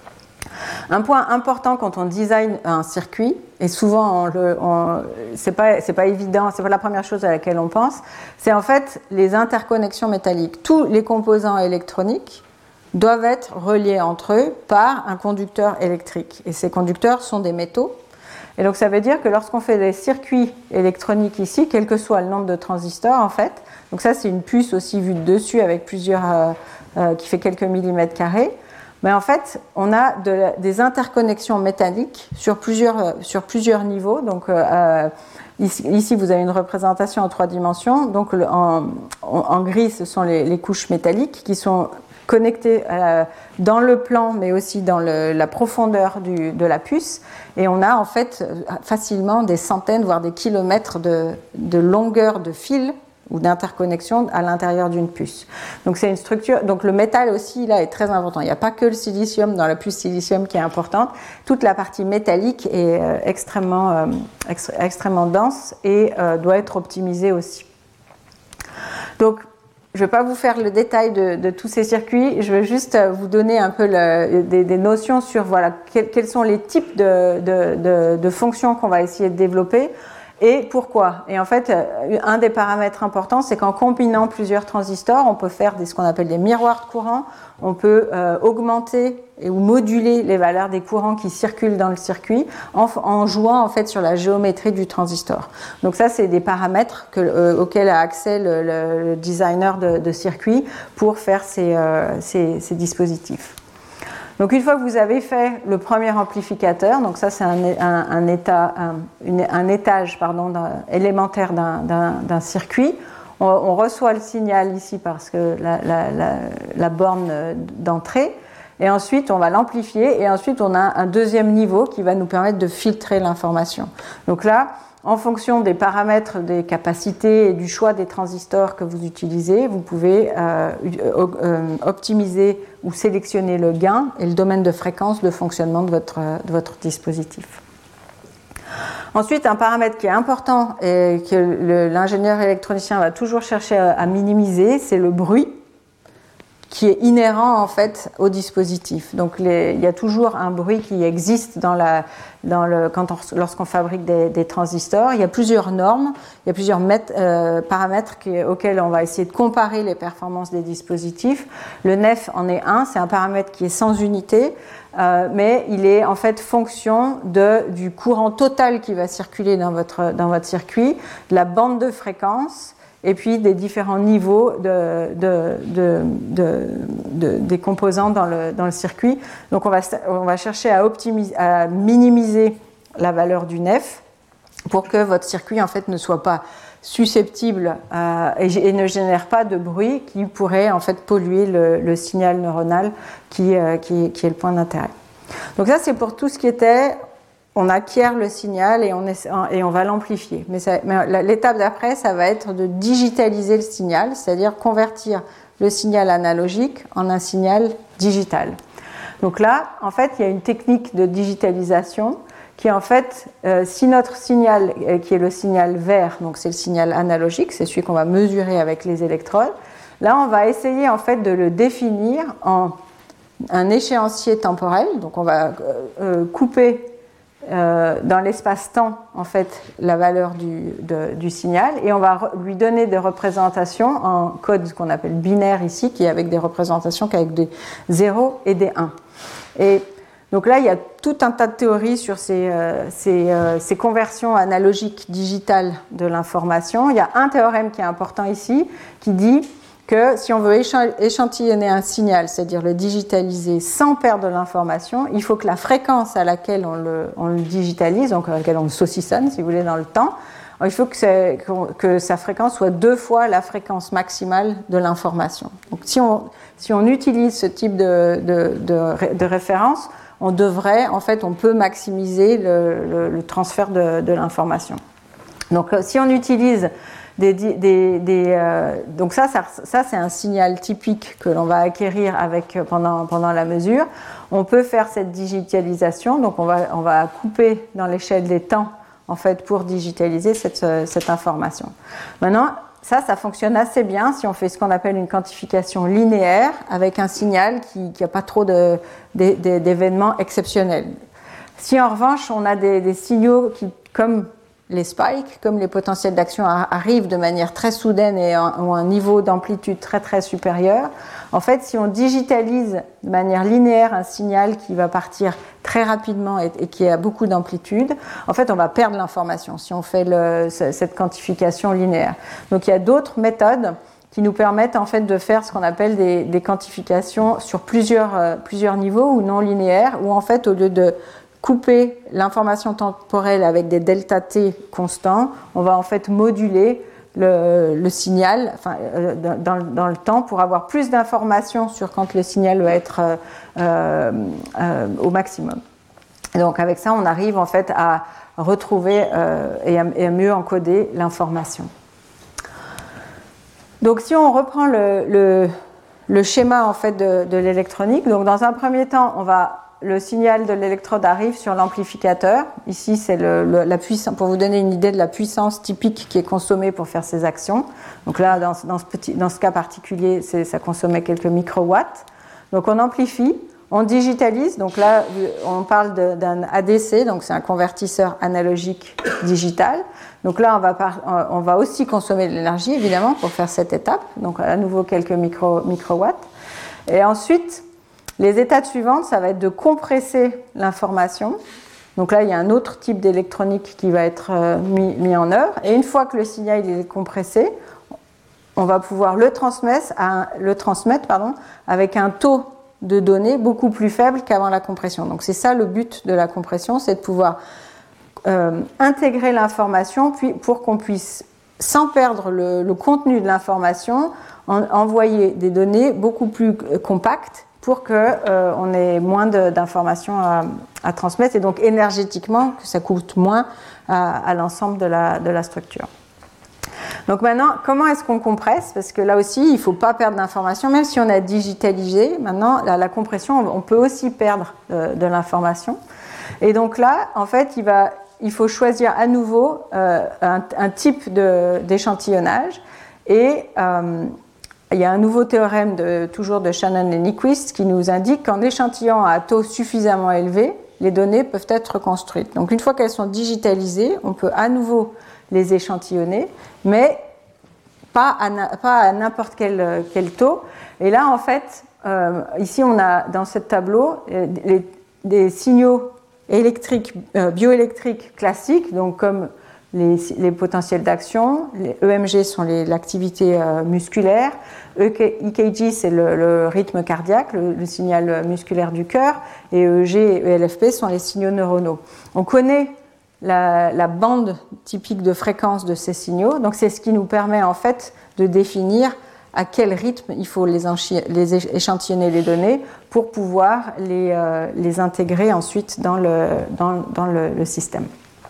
Un point important quand on design un circuit, et souvent on le, on, c'est pas, c'est pas évident, c'est pas la première chose à laquelle on pense, c'est en fait les interconnexions métalliques. Tous les composants électroniques doivent être reliés entre eux par un conducteur électrique. Et ces conducteurs sont des métaux. Et donc ça veut dire que lorsqu'on fait des circuits électroniques ici, quel que soit le nombre de transistors en fait, donc ça c'est une puce aussi vue de dessus avec plusieurs, euh, euh, qui fait quelques millimètres carrés, mais en fait on a de la, des interconnexions métalliques sur plusieurs, euh, sur plusieurs niveaux. Donc euh, ici, ici vous avez une représentation en trois dimensions, donc le, en, en, en gris ce sont les, les couches métalliques qui sont connectés euh, dans le plan, mais aussi dans le, la profondeur du, de la puce. Et on a en fait facilement des centaines, voire des kilomètres de, de longueur de fil ou d'interconnexion à l'intérieur d'une puce. Donc c'est une structure. Donc le métal aussi là est très important. Il n'y a pas que le silicium dans la puce silicium qui est importante. Toute la partie métallique est euh, extrêmement, euh, ext- extrêmement dense et euh, doit être optimisée aussi. Donc je ne vais pas vous faire le détail de, de tous ces circuits, je vais juste vous donner un peu le, des, des notions sur voilà, quels, quels sont les types de, de, de, de fonctions qu'on va essayer de développer et pourquoi. Et en fait, un des paramètres importants, c'est qu'en combinant plusieurs transistors, on peut faire des, ce qu'on appelle des miroirs de courant, on peut euh, augmenter et, ou moduler les valeurs des courants qui circulent dans le circuit en, en jouant en fait sur la géométrie du transistor. Donc ça, c'est des paramètres que, euh, auxquels a accès le, le, le designer de, de circuit pour faire ces, euh, ces, ces dispositifs. Donc une fois que vous avez fait le premier amplificateur, donc ça c'est un, un, un, état, un, une, un étage pardon, d'un, élémentaire d'un, d'un, d'un circuit, on, on reçoit le signal ici parce que la, la, la, la borne d'entrée, et ensuite on va l'amplifier, et ensuite on a un deuxième niveau qui va nous permettre de filtrer l'information. Donc là, en fonction des paramètres, des capacités et du choix des transistors que vous utilisez, vous pouvez euh, euh, optimiser ou sélectionner le gain et le domaine de fréquence de fonctionnement de votre, de votre dispositif. Ensuite, un paramètre qui est important et que le, l'ingénieur électronicien va toujours chercher à, à minimiser, c'est le bruit qui est inhérent en fait au dispositif. Donc les, il y a toujours un bruit qui existe dans la, dans le, quand on, lorsqu'on fabrique des, des transistors. Il y a plusieurs normes, il y a plusieurs mètres, euh, paramètres qui, auxquels on va essayer de comparer les performances des dispositifs. Le N E F en est un, c'est un paramètre qui est sans unité, euh, mais il est en fait fonction de, du courant total qui va circuler dans votre, dans votre circuit, de la bande de fréquence, et puis des différents niveaux de, de, de, de, de, des composants dans le, dans le circuit. Donc on va, on va chercher à, optimiser, à minimiser la valeur du N E F pour que votre circuit en fait, ne soit pas susceptible à, et, et ne génère pas de bruit qui pourrait en fait, polluer le, le signal neuronal qui, euh, qui, qui est le point d'intérêt. Donc ça c'est pour tout ce qui était... On acquiert le signal et on, est, et on va l'amplifier. Mais, ça, mais l'étape d'après, ça va être de digitaliser le signal, c'est-à-dire convertir le signal analogique en un signal digital. Donc là, en fait, il y a une technique de digitalisation qui, en fait, euh, si notre signal, euh, qui est le signal vert, donc c'est le signal analogique, c'est celui qu'on va mesurer avec les électrodes, là, on va essayer, en fait, de le définir en un échéancier temporel. Donc on va euh, couper Euh, dans l'espace-temps, en fait, la valeur du, de, du signal, et on va re- lui donner des représentations en code qu'on appelle binaire ici, qui est avec des représentations qu'avec des zéros et des un. Et donc là, il y a tout un tas de théories sur ces, euh, ces, euh, ces conversions analogiques digitales de l'information. Il y a un théorème qui est important ici, qui dit que si on veut échantillonner un signal, c'est-à-dire le digitaliser sans perdre l'information, il faut que la fréquence à laquelle on le, on le digitalise, donc à laquelle on le saucissonne, si vous voulez, dans le temps, il faut que, que sa fréquence soit deux fois la fréquence maximale de l'information. Donc si on, si on utilise ce type de, de, de, de référence, on devrait, en fait, on peut maximiser le, le, le transfert de, de l'information. Donc si on utilise Des, des, des, euh, donc ça, ça, ça c'est un signal typique que l'on va acquérir avec, pendant, pendant la mesure. On peut faire cette digitalisation, donc on va, on va couper dans l'échelle des temps en fait, pour digitaliser cette, cette information. Maintenant, ça, ça fonctionne assez bien si on fait ce qu'on appelle une quantification linéaire avec un signal qui n'a pas trop de, de, de, d'événements exceptionnels. Si en revanche, on a des, des signaux qui, comme les spikes, comme les potentiels d'action arrivent de manière très soudaine et ont un niveau d'amplitude très très supérieur, en fait, si on digitalise de manière linéaire un signal qui va partir très rapidement et, et qui a beaucoup d'amplitude, en fait, on va perdre l'information si on fait le, cette quantification linéaire. Donc, il y a d'autres méthodes qui nous permettent en fait de faire ce qu'on appelle des, des quantifications sur plusieurs, euh, plusieurs niveaux ou non linéaires, où en fait, au lieu de couper l'information temporelle avec des delta t constants, on va en fait moduler le, le signal enfin, euh, dans, dans le temps pour avoir plus d'informations sur quand le signal va être euh, euh, au maximum. Et donc avec ça, on arrive en fait à retrouver euh, et, à, et à mieux encoder l'information. Donc si on reprend le, le, le schéma en fait de, de l'électronique, donc dans un premier temps, on va le signal de l'électrode arrive sur l'amplificateur. Ici, c'est le, le, la puissance, pour vous donner une idée de la puissance typique qui est consommée pour faire ces actions. Donc là, dans, dans, ce, petit, dans ce cas particulier, c'est, ça consommait quelques microwatts. Donc on amplifie, on digitalise. Donc là, on parle de, d'un A D C, donc c'est un convertisseur analogique digital. Donc là, on va, par, on va aussi consommer de l'énergie, évidemment, pour faire cette étape. Donc à nouveau quelques micro, microwatts. Et ensuite, les étapes suivantes, ça va être de compresser l'information. Donc là, il y a un autre type d'électronique qui va être euh, mis, mis en œuvre. Et une fois que le signal est compressé, on va pouvoir le transmettre, à, le transmettre pardon, avec un taux de données beaucoup plus faible qu'avant la compression. Donc c'est ça le but de la compression, c'est de pouvoir euh, intégrer l'information puis pour qu'on puisse, sans perdre le, le contenu de l'information, en, envoyer des données beaucoup plus compactes pour qu'on euh, ait moins de, d'informations à, à transmettre et donc énergétiquement que ça coûte moins à, à l'ensemble de la, de la structure. Donc maintenant, comment est-ce qu'on compresse ? Parce que là aussi, il ne faut pas perdre d'informations, même si on a digitalisé. Maintenant, la, la compression, on peut aussi perdre de, de l'information. Et donc là, en fait, il, va, il faut choisir à nouveau euh, un, un type de, d'échantillonnage et... Euh, il y a un nouveau théorème de, toujours de Shannon et Nyquist qui nous indique qu'en échantillon à taux suffisamment élevé, les données peuvent être reconstruites. Donc une fois qu'elles sont digitalisées, on peut à nouveau les échantillonner, mais pas à, pas à n'importe quel, quel taux. Et là, en fait, euh, ici, on a dans ce tableau les, des signaux électriques, euh, bioélectriques classiques, donc comme les, les potentiels d'action. Les E M G sont l'activité euh, musculaire. E K G, c'est le, le rythme cardiaque, le, le signal musculaire du cœur. Et E G et E L F P sont les signaux neuronaux. On connaît la, la bande typique de fréquence de ces signaux. Donc, c'est ce qui nous permet, en fait, de définir à quel rythme il faut les, les échantillonner les données pour pouvoir les, euh, les intégrer ensuite dans le, dans, dans le, le système.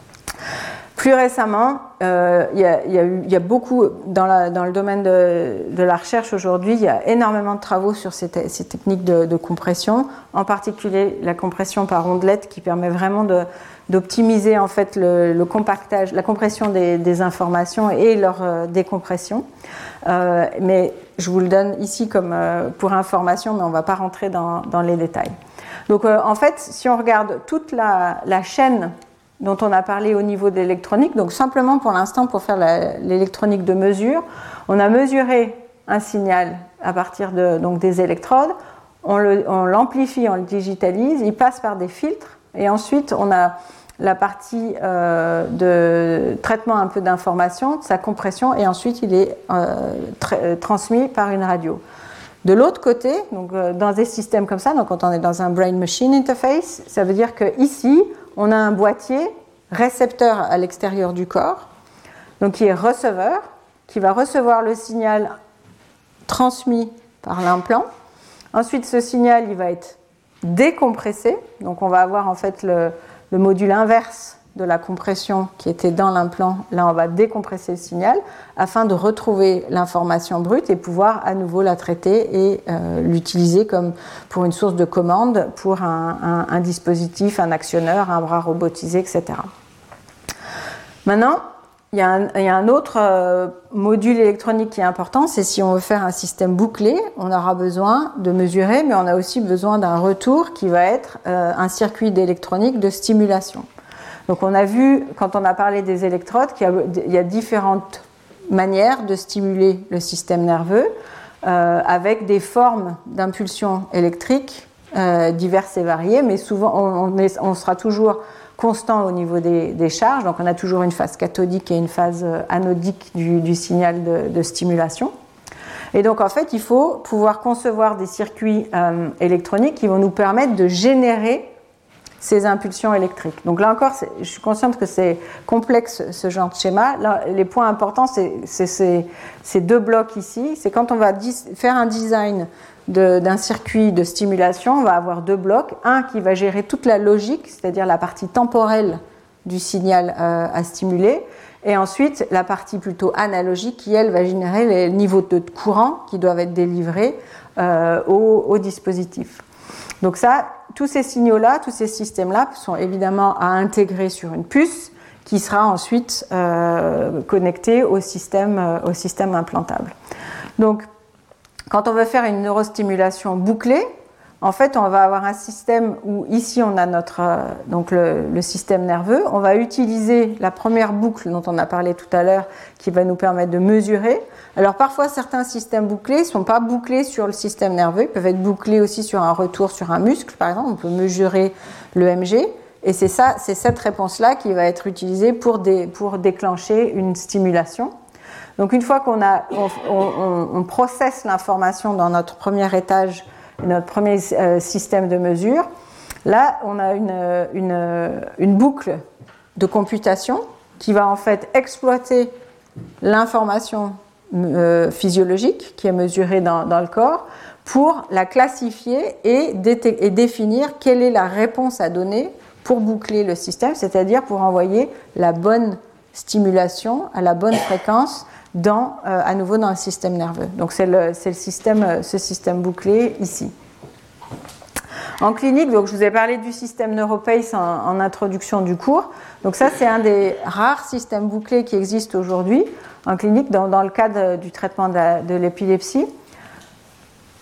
Plus récemment, euh, il, y a, il, y a eu, il y a beaucoup, dans, la, dans le domaine de, de la recherche aujourd'hui, il y a énormément de travaux sur ces, te, ces techniques de, de compression, en particulier la compression par ondelette qui permet vraiment de, d'optimiser en fait le, le compactage, la compression des, des informations et leur euh, décompression. Euh, mais je vous le donne ici comme euh, pour information, mais on ne va pas rentrer dans, dans les détails. Donc euh, en fait, si on regarde toute la, la chaîne dont on a parlé au niveau de l'électronique, donc simplement pour l'instant pour faire l'électronique de mesure, on a mesuré un signal à partir de, donc des électrodes, on l'amplifie, on, on le digitalise, il passe par des filtres et ensuite on a la partie euh, de traitement un peu d'information, sa compression et ensuite il est euh, tra transmis par une radio. De l'autre côté, donc, euh, dans des systèmes comme ça, donc quand on est dans un brain-machine interface, ça veut dire qu'ici, on a un boîtier récepteur à l'extérieur du corps, donc qui est receveur, qui va recevoir le signal transmis par l'implant. Ensuite, ce signal, il va être décompressé, donc on va avoir en fait le, le module inverse de la compression qui était dans l'implant. Là, on va décompresser le signal afin de retrouver l'information brute et pouvoir à nouveau la traiter et euh, l'utiliser comme pour une source de commande pour un, un, un dispositif, un actionneur, un bras robotisé, et cetera. Maintenant, il y a un, il y a un autre euh, module électronique qui est important, c'est si on veut faire un système bouclé, on aura besoin de mesurer, mais on a aussi besoin d'un retour qui va être euh, un circuit d'électronique de stimulation. Donc on a vu, quand on a parlé des électrodes, qu'il y a, il y a différentes manières de stimuler le système nerveux euh, avec des formes d'impulsions électriques euh, diverses et variées, mais souvent on, on, est, on sera toujours constant au niveau des, des charges, donc on a toujours une phase cathodique et une phase anodique du, du signal de, de stimulation. Et donc en fait il faut pouvoir concevoir des circuits euh, électroniques qui vont nous permettre de générer ces impulsions électriques. Donc là encore, je suis consciente que c'est complexe ce genre de schéma. Là, les points importants, c'est ces deux blocs ici. C'est quand on va faire un design d'un circuit de stimulation, on va avoir deux blocs. Un qui va gérer toute la logique, c'est-à-dire la partie temporelle du signal euh, à stimuler. Et ensuite, la partie plutôt analogique qui, elle, va générer les niveaux de courant qui doivent être délivrés euh, au, au dispositif. Donc ça, tous ces signaux-là, tous ces systèmes-là sont évidemment à intégrer sur une puce qui sera ensuite euh, connectée au système, euh, au système implantable. Donc, quand on veut faire une neurostimulation bouclée, en fait, on va avoir un système où ici on a notre, euh, donc le, le système nerveux. On va utiliser la première boucle dont on a parlé tout à l'heure qui va nous permettre de mesurer. Alors parfois certains systèmes bouclés ne sont pas bouclés sur le système nerveux, ils peuvent être bouclés aussi sur un retour sur un muscle par exemple, on peut mesurer l'E M G et c'est ça, c'est cette réponse-là qui va être utilisée pour, des, pour déclencher une stimulation. Donc une fois qu'on a, on, on, on processe l'information dans notre premier étage, notre premier euh, système de mesure, là on a une, une, une boucle de computation qui va en fait exploiter l'information euh, physiologique qui est mesurée dans, dans le corps pour la classifier et, et définir quelle est la réponse à donner pour boucler le système, c'est-à-dire pour envoyer la bonne stimulation à la bonne fréquence dans, euh, à nouveau dans le système nerveux. Donc c'est le, c'est le système, ce système bouclé ici. En clinique, donc je vous ai parlé du système NeuroPace en, en introduction du cours. Donc ça, c'est un des rares systèmes bouclés qui existent aujourd'hui en clinique dans, dans le cadre du traitement de, de l'épilepsie.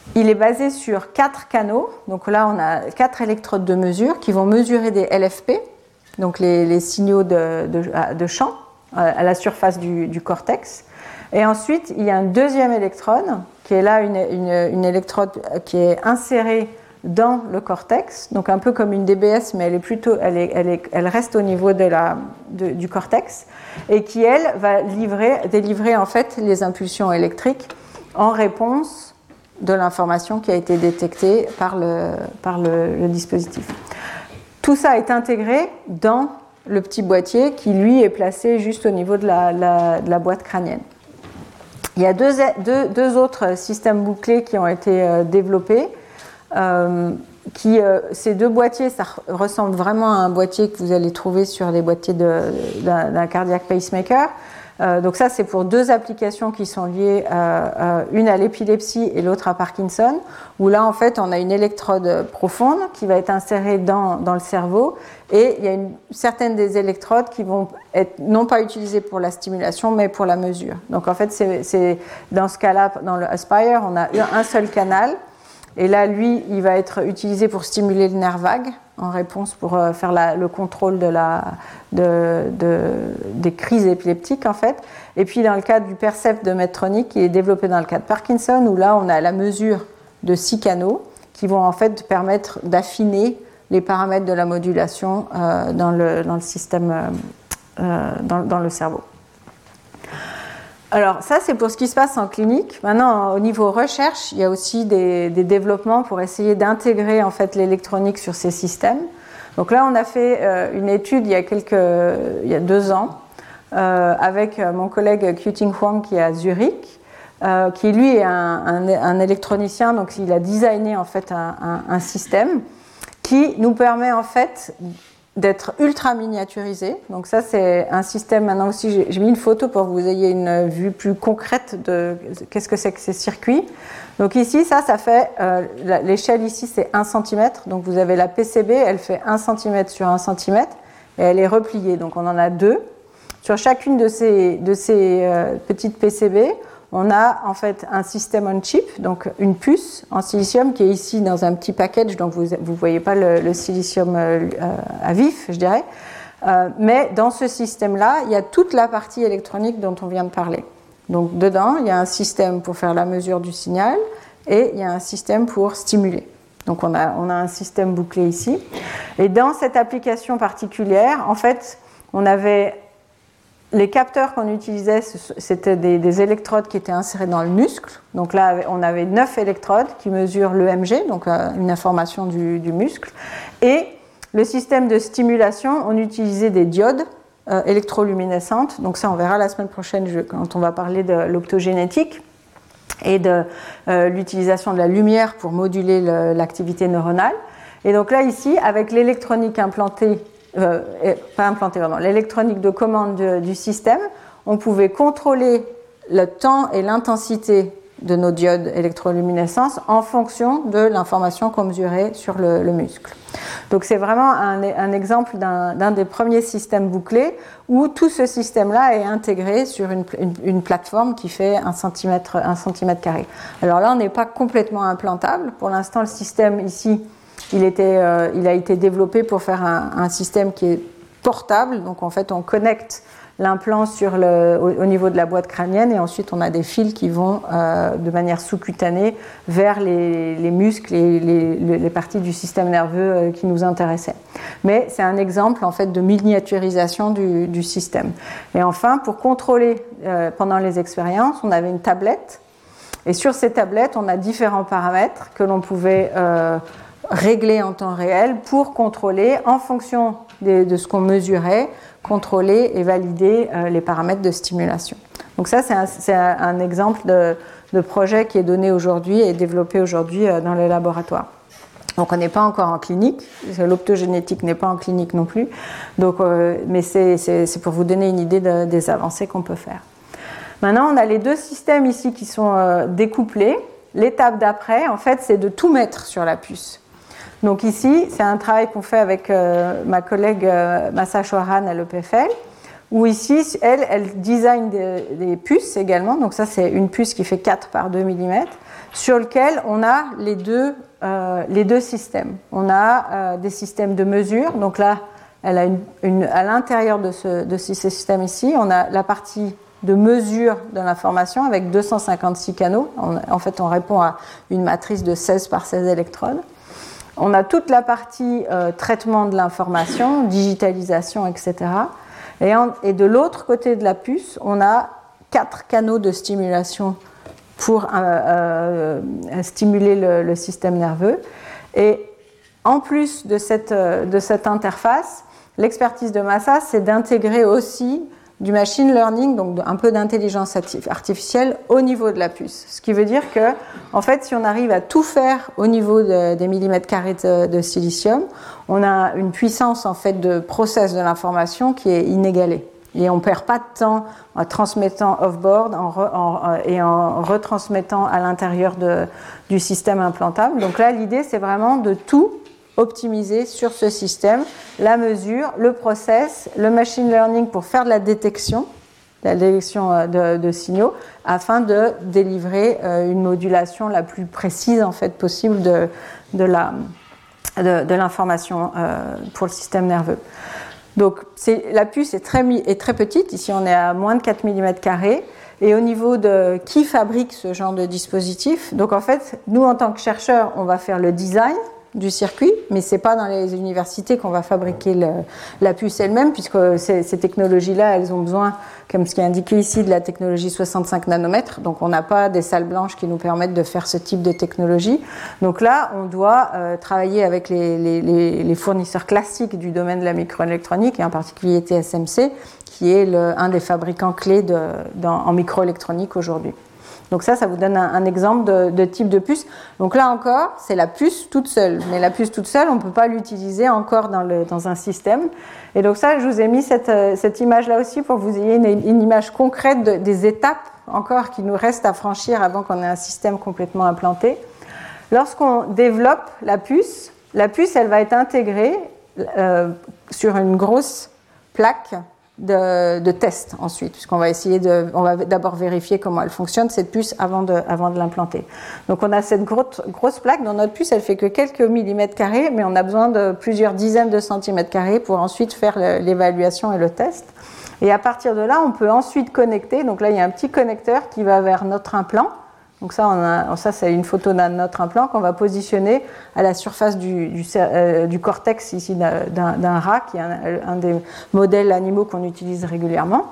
il est basé sur quatre canaux. Donc là, on a quatre électrodes de mesure qui vont mesurer des L F P, donc les, les signaux de, de, de champ à la surface du, du cortex. Et ensuite, il y a une deuxième électrode qui est là, une, une, une électrode qui est insérée dans le cortex, donc un peu comme une D B S, mais elle est plutôt, elle, est, elle, est, elle reste au niveau de la, de, du cortex, et qui elle va livrer, délivrer en fait les impulsions électriques en réponse de l'information qui a été détectée par le, par le, le dispositif. Tout ça est intégré dans le petit boîtier qui lui est placé juste au niveau de la, la, de la boîte crânienne. Il y a deux, deux, deux autres systèmes bouclés qui ont été euh, développés. Euh, qui, euh, ces deux boîtiers, ça ressemble vraiment à un boîtier que vous allez trouver sur les boîtiers de, d'un, d'un cardiac pacemaker. Euh, donc ça, c'est pour deux applications qui sont liées, euh, euh, une à l'épilepsie et l'autre à Parkinson, où là, en fait, on a une électrode profonde qui va être insérée dans, dans le cerveau, et il y a une certaine des électrodes qui vont être non pas utilisées pour la stimulation, mais pour la mesure. Donc en fait, c'est, c'est, dans ce cas-là, dans le Aspire, on a un seul canal. Et là, lui, il va être utilisé pour stimuler le nerf vague, en réponse pour euh, faire la, le contrôle de la, de, de, des crises épileptiques, en fait. Et puis, dans le cadre du Percept de Medtronic, qui est développé dans le cas de Parkinson, où là, on a la mesure de six canaux qui vont, en fait, permettre d'affiner les paramètres de la modulation euh, dans, le, dans le système, euh, euh, dans, dans le cerveau. Alors ça, c'est pour ce qui se passe en clinique. Maintenant, au niveau recherche, il y a aussi des, des développements pour essayer d'intégrer en fait l'électronique sur ces systèmes. Donc là, on a fait euh, une étude il y a, quelques, il y a deux ans euh, avec mon collègue Qiuting Huang qui est à Zurich, euh, qui lui est un, un, un électronicien, donc il a designé en fait un, un, un système qui nous permet en fait d'être ultra miniaturisé. Donc ça, c'est un système, maintenant aussi, j'ai, j'ai mis une photo pour que vous ayez une vue plus concrète de qu'est-ce que c'est que ces circuits. Donc ici, ça, ça fait, euh, l'échelle ici, c'est un centimètre. Donc vous avez la P C B, elle fait un centimètre sur un centimètre, et elle est repliée. Donc on en a deux. Sur chacune de ces, de ces euh, petites P C B, on a en fait un système on chip, donc une puce en silicium qui est ici dans un petit package, donc vous ne voyez pas le, le silicium euh, à vif, je dirais. Euh, mais dans ce système-là, il y a toute la partie électronique dont on vient de parler. Donc dedans, il y a un système pour faire la mesure du signal et il y a un système pour stimuler. Donc on a, on a un système bouclé ici. Et dans cette application particulière, en fait, on avait... Les capteurs qu'on utilisait, c'était des, des électrodes qui étaient insérées dans le muscle. Donc là, on avait neuf électrodes qui mesurent l'E M G, donc une information du, du muscle. Et le système de stimulation, on utilisait des diodes euh, électroluminescentes. Donc ça, on verra la semaine prochaine je, quand on va parler de l'optogénétique et de euh, l'utilisation de la lumière pour moduler le, l'activité neuronale. Et donc là, ici, avec l'électronique implantée, Euh, pas implanté, pardon, l'électronique de commande de, du système, on pouvait contrôler le temps et l'intensité de nos diodes électroluminescence en fonction de l'information qu'on mesurait sur le, le muscle. Donc c'est vraiment un, un exemple d'un, d'un des premiers systèmes bouclés où tout ce système-là est intégré sur une, une, une plateforme qui fait un centimètre, un centimètre carré. Alors là, on n'est pas complètement implantable. Pour l'instant, le système ici, Il, était, euh, il a été développé pour faire un, un système qui est portable. Donc en fait, on connecte l'implant sur le, au, au niveau de la boîte crânienne et ensuite on a des fils qui vont euh, de manière sous-cutanée vers les, les muscles et les, les, les parties du système nerveux euh, qui nous intéressaient. Mais c'est un exemple en fait de miniaturisation du, du système. Et enfin, pour contrôler euh, pendant les expériences, on avait une tablette. Et sur ces tablettes, on a différents paramètres que l'on pouvait euh, régler en temps réel pour contrôler, en fonction de, de ce qu'on mesurait, contrôler et valider euh, les paramètres de stimulation. Donc ça, c'est un, c'est un exemple de, de projet qui est donné aujourd'hui et développé aujourd'hui euh, dans les laboratoires. Donc on n'est pas encore en clinique, l'optogénétique n'est pas en clinique non plus, donc, euh, mais c'est, c'est, c'est pour vous donner une idée de, des avancées qu'on peut faire. Maintenant, on a les deux systèmes ici qui sont euh, découplés. L'étape d'après, en fait, c'est de tout mettre sur la puce. Donc ici, c'est un travail qu'on fait avec euh, ma collègue euh, Masa Chouaran à l'E P F L, où ici, elle, elle design des, des puces également. Donc ça, c'est une puce qui fait quatre par deux millimètres, sur lequel on a les deux, euh, les deux systèmes. On a euh, des systèmes de mesure, donc là, elle a une, une, à l'intérieur de ce, de ce système ici, on a la partie de mesure de l'information avec deux cent cinquante-six canaux. On, en fait, on répond à une matrice de seize par seize électrodes. On a toute la partie euh, traitement de l'information, digitalisation, et cetera. Et, en, et de l'autre côté de la puce, on a quatre canaux de stimulation pour euh, euh, stimuler le, le système nerveux. Et en plus de cette, de cette interface, l'expertise de Massa, c'est d'intégrer aussi du machine learning, donc un peu d'intelligence artificielle au niveau de la puce. Ce qui veut dire que, en fait, si on arrive à tout faire au niveau de, des millimètres carrés de, de silicium, on a une puissance en fait de process de l'information qui est inégalée. Et on ne perd pas de temps en transmettant off-board en re, en, et en retransmettant à l'intérieur de, du système implantable. Donc là, l'idée, c'est vraiment de tout optimiser sur ce système, la mesure, le process, le machine learning pour faire de la détection, la détection de, de signaux, afin de délivrer une modulation la plus précise en fait possible de, de, la, de, de l'information pour le système nerveux. Donc c'est, la puce est très, est très petite, ici on est à moins de quatre millimètres carrés, et au niveau de qui fabrique ce genre de dispositif, donc en fait, nous en tant que chercheurs, on va faire le design du circuit, mais ce n'est pas dans les universités qu'on va fabriquer le, la puce elle-même, puisque ces, ces technologies-là, elles ont besoin, comme ce qui est indiqué ici, de la technologie soixante-cinq nanomètres, donc on n'a pas des salles blanches qui nous permettent de faire ce type de technologie. Donc là, on doit euh, travailler avec les, les, les, les fournisseurs classiques du domaine de la microélectronique, et en particulier T S M C, qui est le, un des fabricants clés de, dans, en microélectronique aujourd'hui. Donc ça, ça vous donne un, un exemple de, de type de puce. Donc là encore, c'est la puce toute seule. Mais la puce toute seule, on ne peut pas l'utiliser encore dans, le, dans un système. Et donc ça, je vous ai mis cette, cette image-là aussi pour que vous ayez une, une image concrète de, des étapes encore qui nous restent à franchir avant qu'on ait un système complètement implanté. Lorsqu'on développe la puce, la puce, elle va être intégrée euh, sur une grosse plaque De, de test ensuite, puisqu'on va essayer de, on va d'abord vérifier comment elle fonctionne cette puce avant de, avant de l'implanter. Donc on a cette grosse, grosse plaque dans notre puce, elle fait que quelques millimètres carrés, mais on a besoin de plusieurs dizaines de centimètres carrés pour ensuite faire le, l'évaluation et le test. Et à partir de là, on peut ensuite connecter. Donc là, il y a un petit connecteur qui va vers notre implant. Donc ça, on a, ça c'est une photo d'un notre implant qu'on va positionner à la surface du, du, euh, du cortex ici d'un, d'un rat, qui est un, un des modèles animaux qu'on utilise régulièrement.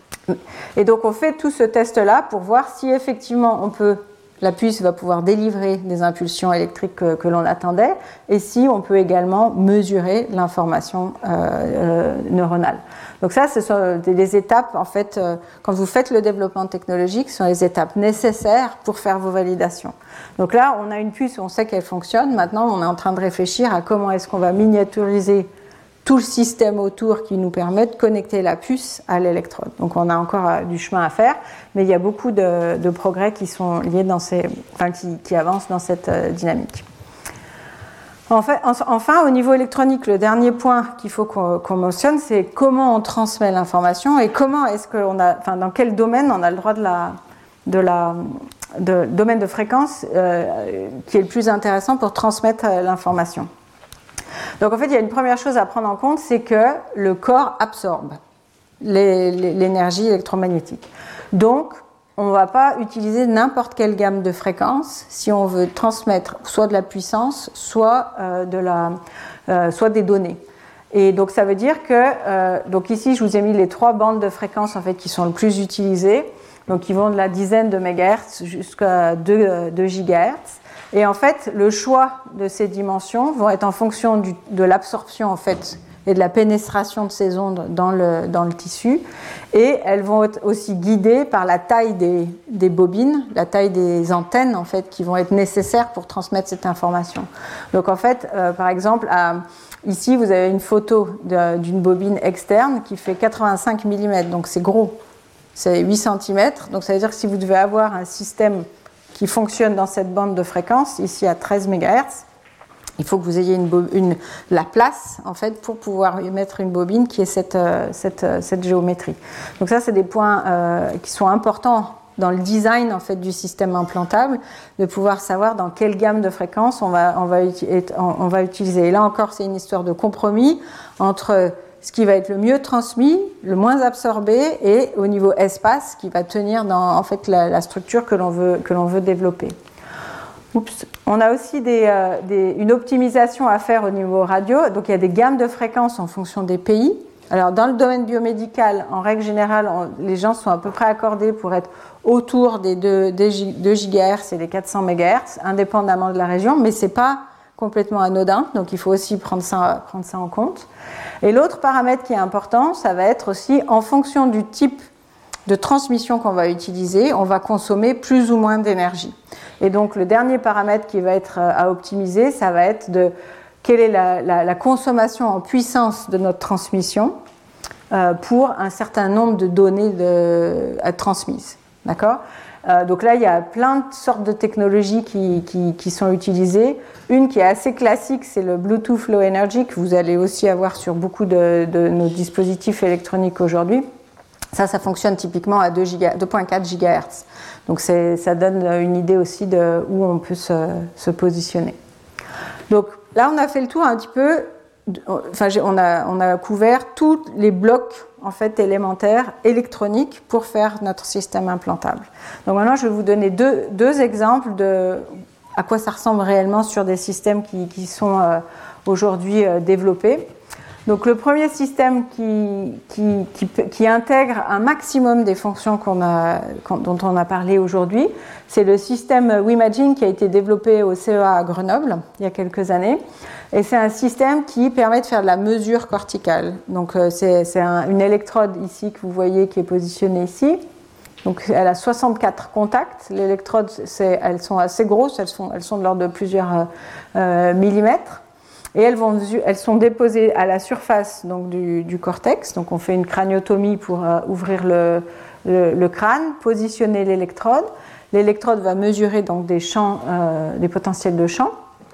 Et donc on fait tout ce test-là pour voir si effectivement on peut, la puce va pouvoir délivrer des impulsions électriques que, que l'on attendait, et si on peut également mesurer l'information euh, euh, neuronale. Donc ça, ce sont des étapes, en fait, euh, quand vous faites le développement technologique, ce sont les étapes nécessaires pour faire vos validations. Donc là, on a une puce, on sait qu'elle fonctionne. Maintenant, on est en train de réfléchir à comment est-ce qu'on va miniaturiser tout le système autour qui nous permet de connecter la puce à l'électrode. Donc on a encore euh, du chemin à faire, mais il y a beaucoup de, de progrès qui sont liés dans ces, enfin, qui, qui avancent dans cette euh, dynamique. En fait, enfin, au niveau électronique, le dernier point qu'il faut qu'on, qu'on mentionne, c'est comment on transmet l'information et comment est-ce qu'on a, enfin, dans quel domaine on a le droit de la, de la, de, domaine de fréquence euh, qui est le plus intéressant pour transmettre euh, l'information. Donc en fait, il y a une première chose à prendre en compte, c'est que le corps absorbe les, les, l'énergie électromagnétique. Donc, on ne va pas utiliser n'importe quelle gamme de fréquences si on veut transmettre soit de la puissance, soit, euh, de la, euh, soit des données. Et donc ça veut dire que, euh, donc ici je vous ai mis les trois bandes de fréquences en fait, qui sont le plus utilisées, donc qui vont de la dizaine de mégahertz jusqu'à deux gigahertz. Et en fait, le choix de ces dimensions vont être en fonction du, de l'absorption en fait, et de la pénétration de ces ondes dans le, dans le tissu. Et elles vont être aussi guidées par la taille des, des bobines, la taille des antennes en fait, qui vont être nécessaires pour transmettre cette information. Donc en fait, euh, par exemple, à, ici vous avez une photo de, d'une bobine externe qui fait quatre-vingt-cinq millimètres, donc c'est gros, c'est huit centimètres. Donc ça veut dire que si vous devez avoir un système qui fonctionne dans cette bande de fréquence, ici à treize mégahertz, il faut que vous ayez une, une, la place en fait, pour pouvoir y mettre une bobine qui ait cette, cette, cette géométrie. Donc ça, c'est des points euh, qui sont importants dans le design en fait, du système implantable, de pouvoir savoir dans quelle gamme de fréquences on va, on va, on va utiliser. Et là encore, c'est une histoire de compromis entre ce qui va être le mieux transmis, le moins absorbé, et au niveau espace, qui va tenir dans en fait, la, la structure que l'on veut, que l'on veut développer. Oups. On a aussi des, euh, des, une optimisation à faire au niveau radio. Donc il y a des gammes de fréquences en fonction des pays. Alors dans le domaine biomédical, en règle générale, on, les gens sont à peu près accordés pour être autour des deux gigahertz et des quatre cents mégahertz, indépendamment de la région, mais ce n'est pas complètement anodin, donc il faut aussi prendre ça, prendre ça en compte. Et l'autre paramètre qui est important, ça va être aussi en fonction du type de transmission qu'on va utiliser, on va consommer plus ou moins d'énergie. Et donc le dernier paramètre qui va être à optimiser, ça va être de quelle est la, la, la consommation en puissance de notre transmission euh, pour un certain nombre de données de, à transmises. D'accord ? euh, Donc là, il y a plein de sortes de technologies qui, qui, qui sont utilisées. Une qui est assez classique, c'est le Bluetooth Low Energy, que vous allez aussi avoir sur beaucoup de, de nos dispositifs électroniques aujourd'hui. Ça, ça fonctionne typiquement à deux virgule quatre gigahertz. Donc c'est, ça donne une idée aussi de où on peut se, se positionner. Donc là, on a fait le tour un petit peu, enfin, on a, on a couvert tous les blocs en fait, élémentaires électroniques pour faire notre système implantable. Donc maintenant, je vais vous donner deux, deux exemples de à quoi ça ressemble réellement sur des systèmes qui, qui sont euh, aujourd'hui euh, développés. Donc le premier système qui, qui, qui, qui intègre un maximum des fonctions qu'on a, dont on a parlé aujourd'hui, c'est le système WIMAGINE qui a été développé au C E A à Grenoble il y a quelques années. Et c'est un système qui permet de faire de la mesure corticale. Donc c'est, c'est un, une électrode ici que vous voyez qui est positionnée ici. Donc elle a soixante-quatre contacts. Les électrodes, c'est, elles sont assez grosses, elles sont, elles sont de l'ordre de plusieurs euh, millimètres. Et elles, vont, elles sont déposées à la surface donc, du, du cortex. Donc on fait une craniotomie pour euh, ouvrir le, le, le crâne, positionner l'électrode. L'électrode va mesurer donc, des champs, euh, des potentiels de champ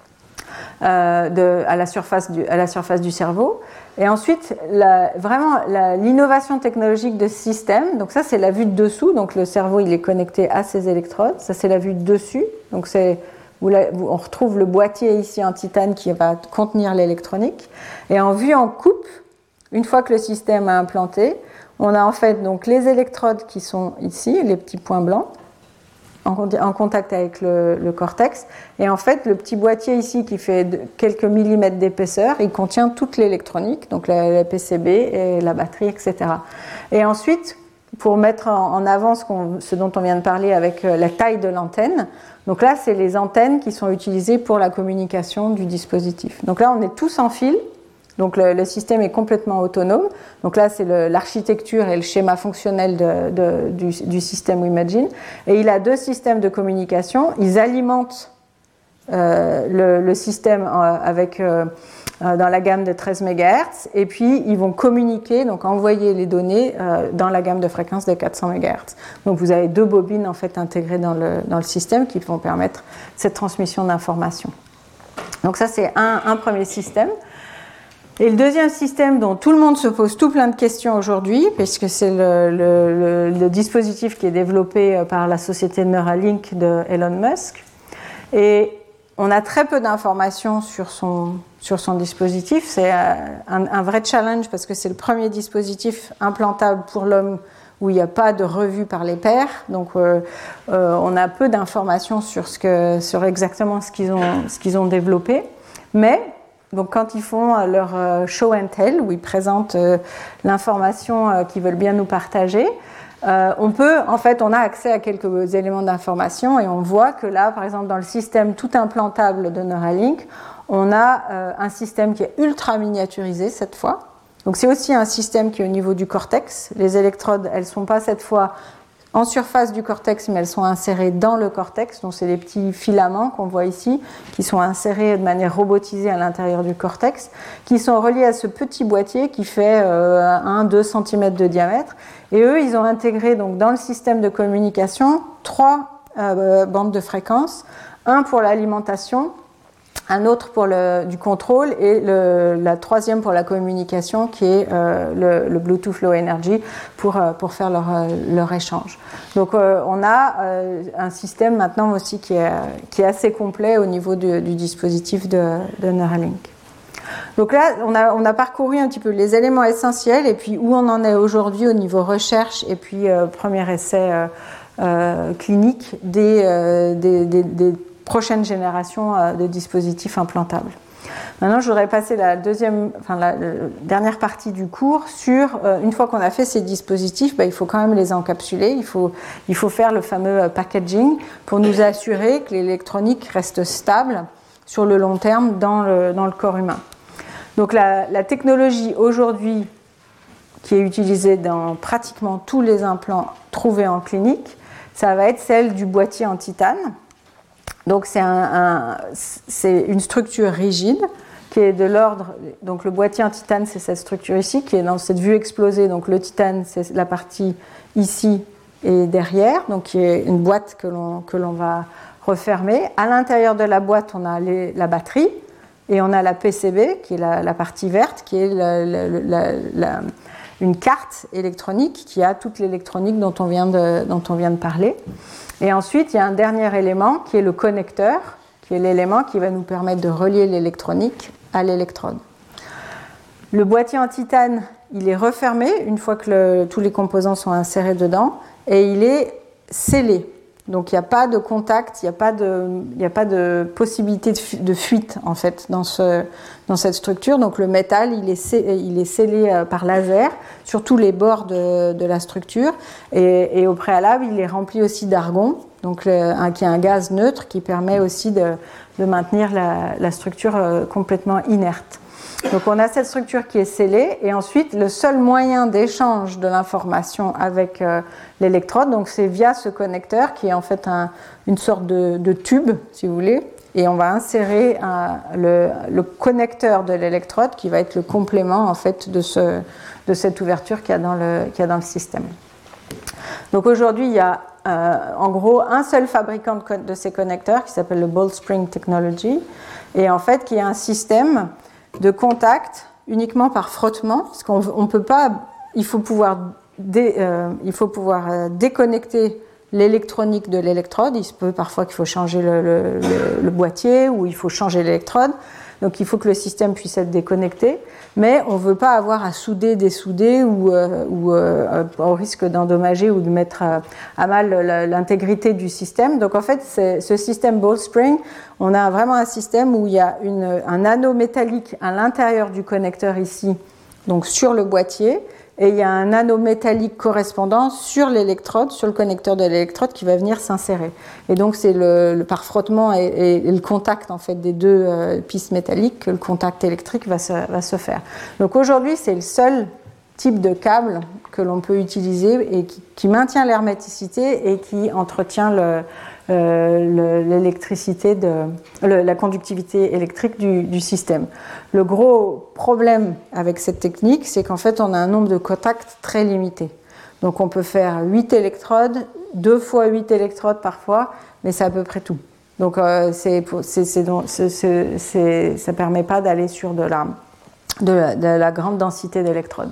euh, de, à, la surface du, à la surface du cerveau. Et ensuite, la, vraiment, la, l'innovation technologique de ce système, donc ça c'est la vue de dessous, donc le cerveau il est connecté à ces électrodes. Ça c'est la vue de dessus, donc c'est... On retrouve le boîtier ici en titane qui va contenir l'électronique. Et en vue en coupe, une fois que le système a implanté, on a en fait donc les électrodes qui sont ici, les petits points blancs, en contact avec le, le cortex. Et en fait, le petit boîtier ici qui fait quelques millimètres d'épaisseur, il contient toute l'électronique, donc la, la P C B et la batterie, et cetera. Et ensuite, pour mettre en avant ce, qu'on, ce dont on vient de parler avec la taille de l'antenne, donc là, c'est les antennes qui sont utilisées pour la communication du dispositif. Donc là, on est tous en fil, donc le, le système est complètement autonome. Donc là, c'est le, l'architecture et le schéma fonctionnel de, de, du, du système WIMAGINE. Et il a deux systèmes de communication. Ils alimentent euh, le, le système euh, avec... Euh, dans la gamme de treize mégahertz, et puis ils vont communiquer, donc envoyer les données euh, dans la gamme de fréquence de quatre cents mégahertz. Donc vous avez deux bobines en fait intégrées dans le, dans le système qui vont permettre cette transmission d'informations. Donc ça c'est un, un premier système. Et le deuxième système dont tout le monde se pose tout plein de questions aujourd'hui, puisque c'est le, le, le, le dispositif qui est développé par la société Neuralink de Elon Musk, et on a très peu d'informations sur son, sur son dispositif. C'est un, un vrai challenge parce que c'est le premier dispositif implantable pour l'homme où il n'y a pas de revue par les pairs. Donc, euh, euh, on a peu d'informations sur, ce que, sur exactement ce qu'ils ont, ce qu'ils ont développé. Mais, donc, quand ils font leur show and tell, où ils présentent euh, l'information euh, qu'ils veulent bien nous partager, Euh, on peut, en fait, on a accès à quelques éléments d'information et on voit que là, par exemple, dans le système tout implantable de Neuralink, on a euh, un système qui est ultra miniaturisé cette fois. Donc c'est aussi un système qui est au niveau du cortex. Les électrodes, elles ne sont pas cette fois en surface du cortex, mais elles sont insérées dans le cortex. Donc c'est les petits filaments qu'on voit ici, qui sont insérés de manière robotisée à l'intérieur du cortex, qui sont reliés à ce petit boîtier qui fait euh, un à deux centimètres de diamètre. Et eux, ils ont intégré donc, dans le système de communication trois euh, bandes de fréquences, un pour l'alimentation, un autre pour le, du contrôle et le, la troisième pour la communication qui est euh, le, le Bluetooth Low Energy pour, euh, pour faire leur, leur échange. Donc euh, on a euh, un système maintenant aussi qui est, qui est assez complet au niveau du, du dispositif de, de Neuralink. Donc là, on a, on a parcouru un petit peu les éléments essentiels et puis où on en est aujourd'hui au niveau recherche et puis euh, premier essai euh, euh, clinique des, euh, des, des, des prochaine génération de dispositifs implantables. Maintenant, je voudrais passer la deuxième, enfin la, la dernière partie du cours sur, euh, une fois qu'on a fait ces dispositifs, bah, il faut quand même les encapsuler, il faut, il faut faire le fameux packaging pour nous assurer que l'électronique reste stable sur le long terme dans le, dans le corps humain. Donc la, la technologie aujourd'hui qui est utilisée dans pratiquement tous les implants trouvés en clinique, ça va être celle du boîtier en titane. Donc c'est, un, un, c'est une structure rigide qui est de l'ordre, donc le boîtier en titane c'est cette structure ici qui est dans cette vue explosée, donc le titane c'est la partie ici et derrière, donc qui est une boîte que l'on, que l'on va refermer. À l'intérieur de la boîte on a les, la batterie et on a la P C B qui est la, la partie verte qui est la, la, la, la, une carte électronique qui a toute l'électronique dont on vient de, dont on vient de parler. Et ensuite, il y a un dernier élément qui est le connecteur, qui est l'élément qui va nous permettre de relier l'électronique à l'électrode. Le boîtier en titane, il est refermé une fois que le, tous les composants sont insérés dedans et il est scellé. Donc il n'y a pas de contact, il n'y a pas de, il n'y a pas de possibilité de, fu- de fuite en fait dans, ce, dans cette structure. Donc le métal, il est, scellé, il est scellé par laser sur tous les bords de, de la structure et, et au préalable, il est rempli aussi d'argon, donc le, un, qui est un gaz neutre qui permet aussi de, de maintenir la, la structure complètement inerte. Donc on a cette structure qui est scellée et ensuite le seul moyen d'échange de l'information avec euh, l'électrode, donc c'est via ce connecteur qui est en fait un, une sorte de, de tube si vous voulez, et on va insérer un, le, le connecteur de l'électrode qui va être le complément en fait de, ce, de cette ouverture qu'il y a dans le, qu'il y a dans le système. Donc aujourd'hui il y a euh, en gros un seul fabricant de, de ces connecteurs qui s'appelle le Bolt Spring Technology et en fait qui est un système de contact uniquement par frottement, parce qu'on on peut pas, il faut pouvoir, dé, euh, il faut pouvoir euh, déconnecter l'électronique de l'électrode. Il se peut parfois qu'il faut changer le, le, le, le boîtier ou il faut changer l'électrode. Donc il faut que le système puisse être déconnecté, mais on ne veut pas avoir à souder, dessouder ou, euh, ou euh, au risque d'endommager ou de mettre à, à mal l'intégrité du système. Donc en fait, c'est, ce système Bolt Spring, on a vraiment un système où il y a une, un anneau métallique à l'intérieur du connecteur ici, donc sur le boîtier, et il y a un anneau métallique correspondant sur l'électrode, sur le connecteur de l'électrode qui va venir s'insérer. Et donc c'est le, le par frottement et, et, et le contact en fait des deux euh, pistes métalliques que le contact électrique va se, va se faire. Donc aujourd'hui c'est le seul type de câble que l'on peut utiliser et qui, qui maintient l'herméticité et qui entretient le, euh, le, l'électricité de, le, la conductivité électrique du, du système. Le gros problème avec cette technique, c'est qu'en fait on a un nombre de contacts très limité. Donc on peut faire huit électrodes, deux fois huit électrodes parfois, mais c'est à peu près tout. Donc euh, c'est, c'est, c'est, c'est, c'est, c'est, ça ne permet pas d'aller sur de la, de la, de la grande densité d'électrodes.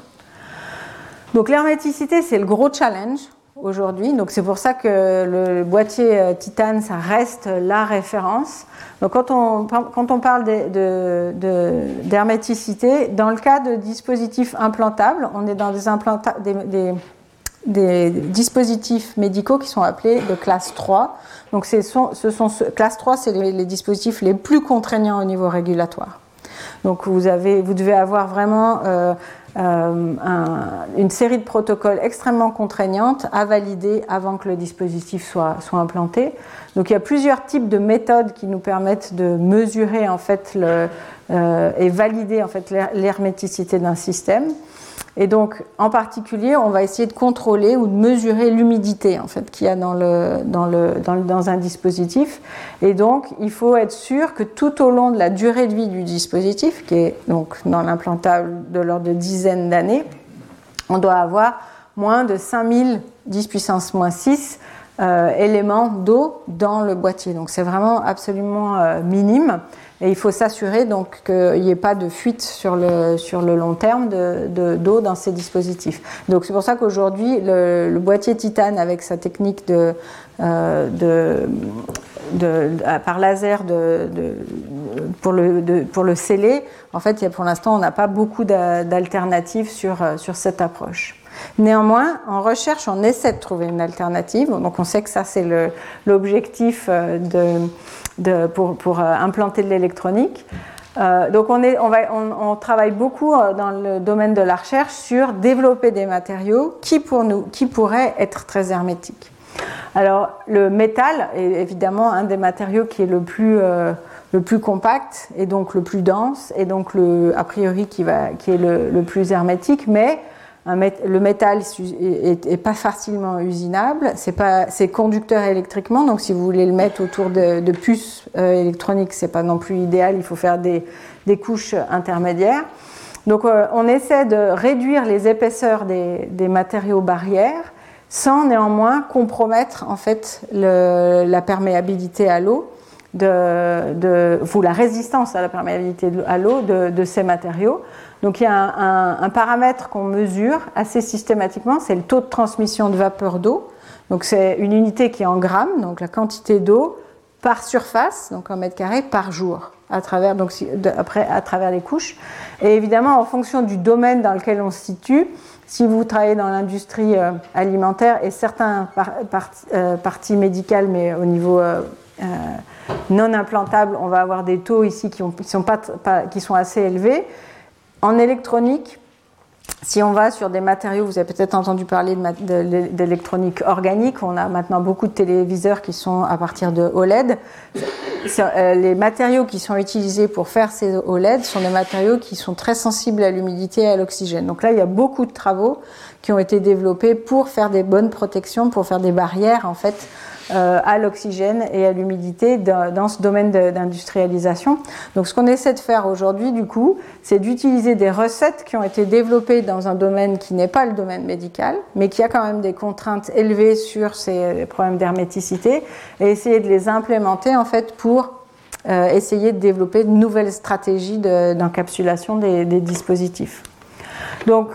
Donc l'herméticité, c'est le gros challenge aujourd'hui. Donc c'est pour ça que le boîtier titane, ça reste la référence. Donc quand on, quand on parle de, de, de, d'herméticité, dans le cas de dispositifs implantables, on est dans des, implanta- des, des, des dispositifs médicaux qui sont appelés de classe trois. Donc ce sont, ce sont, classe trois, c'est les, les dispositifs les plus contraignants au niveau régulatoire. Donc vous, avez, vous devez avoir vraiment euh, euh, un, une série de protocoles extrêmement contraignantes à valider avant que le dispositif soit, soit implanté. Donc il y a plusieurs types de méthodes qui nous permettent de mesurer en fait le, euh, et valider en fait l'herméticité d'un système. Et donc, en particulier, on va essayer de contrôler ou de mesurer l'humidité en fait, qu'il y a dans, le, dans, le, dans, le, dans un dispositif. Et donc, il faut être sûr que tout au long de la durée de vie du dispositif, qui est donc dans l'implantable de l'ordre de dizaines d'années, on doit avoir moins de cinq mille dix puissance moins six euh, éléments d'eau dans le boîtier. Donc, c'est vraiment absolument euh, minime. Et il faut s'assurer donc qu'il n'y ait pas de fuite sur le, sur le long terme de, de, d'eau dans ces dispositifs. Donc c'est pour ça qu'aujourd'hui, le, le boîtier titane avec sa technique de, euh, de, de, de, par laser de, de, pour, le, de, pour le sceller, en fait, pour l'instant, on n'a pas beaucoup d'alternatives sur, sur cette approche. Néanmoins, en recherche, on essaie de trouver une alternative. Donc on sait que ça, c'est l'objectif de, de, pour, pour implanter de l'électronique. Euh, donc on, est, on, va, on, on travaille beaucoup dans le domaine de la recherche sur développer des matériaux qui, pour nous, qui pourraient être très hermétiques. Alors le métal est évidemment un des matériaux qui est le plus, euh, le plus compact et donc le plus dense et donc le, a priori qui, va, qui est le, le plus hermétique, mais un mét le métal n'est pas facilement usinable, c'est conducteur électriquement, donc si vous voulez le mettre autour de, de puces euh, électroniques, ce n'est pas non plus idéal, il faut faire des, des couches intermédiaires. Donc euh, on essaie de réduire les épaisseurs des, des matériaux barrières sans néanmoins compromettre en fait le, la perméabilité à l'eau, de, de, ou la résistance à la perméabilité à l'eau de, de ces matériaux. Donc il y a un, un, un paramètre qu'on mesure assez systématiquement, c'est le taux de transmission de vapeur d'eau. Donc c'est une unité qui est en grammes, donc la quantité d'eau par surface, donc en mètre carré par jour, à travers, donc, de, après, à travers les couches. Et évidemment, en fonction du domaine dans lequel on se situe, si vous travaillez dans l'industrie euh, alimentaire et certains par, par, euh, parties médicales, mais au niveau euh, euh, non implantable, on va avoir des taux ici qui, ont, qui, sont, pas, pas, qui sont assez élevés. En électronique, si on va sur des matériaux, vous avez peut-être entendu parler d'électronique organique, on a maintenant beaucoup de téléviseurs qui sont à partir de O L E D. Les matériaux qui sont utilisés pour faire ces O L E D sont des matériaux qui sont très sensibles à l'humidité et à l'oxygène. Donc là, il y a beaucoup de travaux qui ont été développés pour faire des bonnes protections, pour faire des barrières en fait, Euh, à l'oxygène et à l'humidité dans ce domaine d'industrialisation. Donc ce qu'on essaie de faire aujourd'hui, du coup, c'est d'utiliser des recettes qui ont été développées dans un domaine qui n'est pas le domaine médical, mais qui a quand même des contraintes élevées sur ces problèmes d'herméticité, et essayer de les implémenter en fait pour euh, essayer de développer de nouvelles stratégies d'encapsulation de, des, des dispositifs. Donc,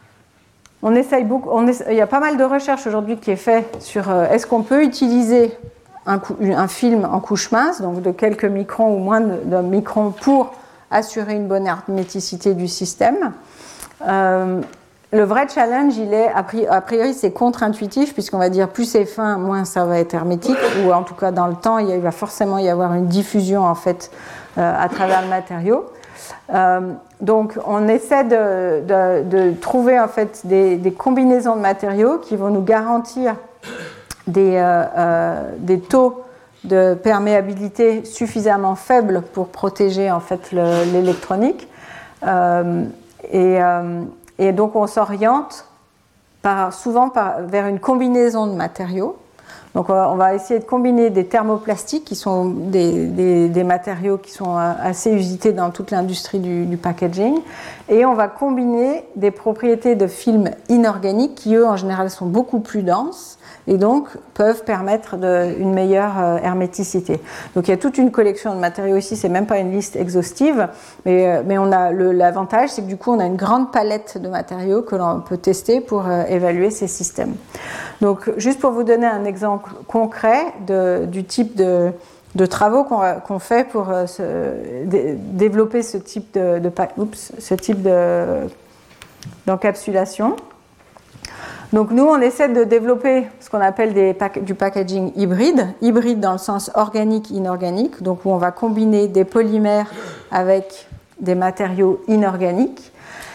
On essaye beaucoup, on essaye, il y a pas mal de recherches aujourd'hui qui est fait sur euh, est-ce qu'on peut utiliser un, un film en couche mince, donc de quelques microns ou moins de microns pour assurer une bonne herméticité du système. Euh, le vrai challenge, il est, a priori, a priori c'est contre-intuitif, puisqu'on va dire plus c'est fin, moins ça va être hermétique, ou en tout cas dans le temps, il va forcément y avoir une diffusion en fait euh, à travers le matériau. Euh, donc on essaie de, de, de trouver en fait des, des combinaisons de matériaux qui vont nous garantir des, euh, euh, des taux de perméabilité suffisamment faibles pour protéger en fait l'électronique euh, et, euh, et donc on s'oriente par, souvent par, vers une combinaison de matériaux. Donc on va, on va essayer de combiner des thermoplastiques qui sont des, des, des matériaux qui sont assez usités dans toute l'industrie du, du packaging, et on va combiner des propriétés de films inorganiques qui eux en général sont beaucoup plus denses et donc peuvent permettre de, une meilleure euh, herméticité. Donc il y a toute une collection de matériaux ici, c'est même pas une liste exhaustive, mais, mais on a l'avantage, c'est que du coup on a une grande palette de matériaux que l'on peut tester pour euh, évaluer ces systèmes. Donc juste pour vous donner un exemple concret de, du type de, de travaux qu'on qu'on fait pour euh, se, dé, développer ce type de, de, oups, ce type de, d'encapsulation. Donc nous, on essaie de développer ce qu'on appelle des, du packaging hybride, hybride dans le sens organique-inorganique, donc où on va combiner des polymères avec des matériaux inorganiques.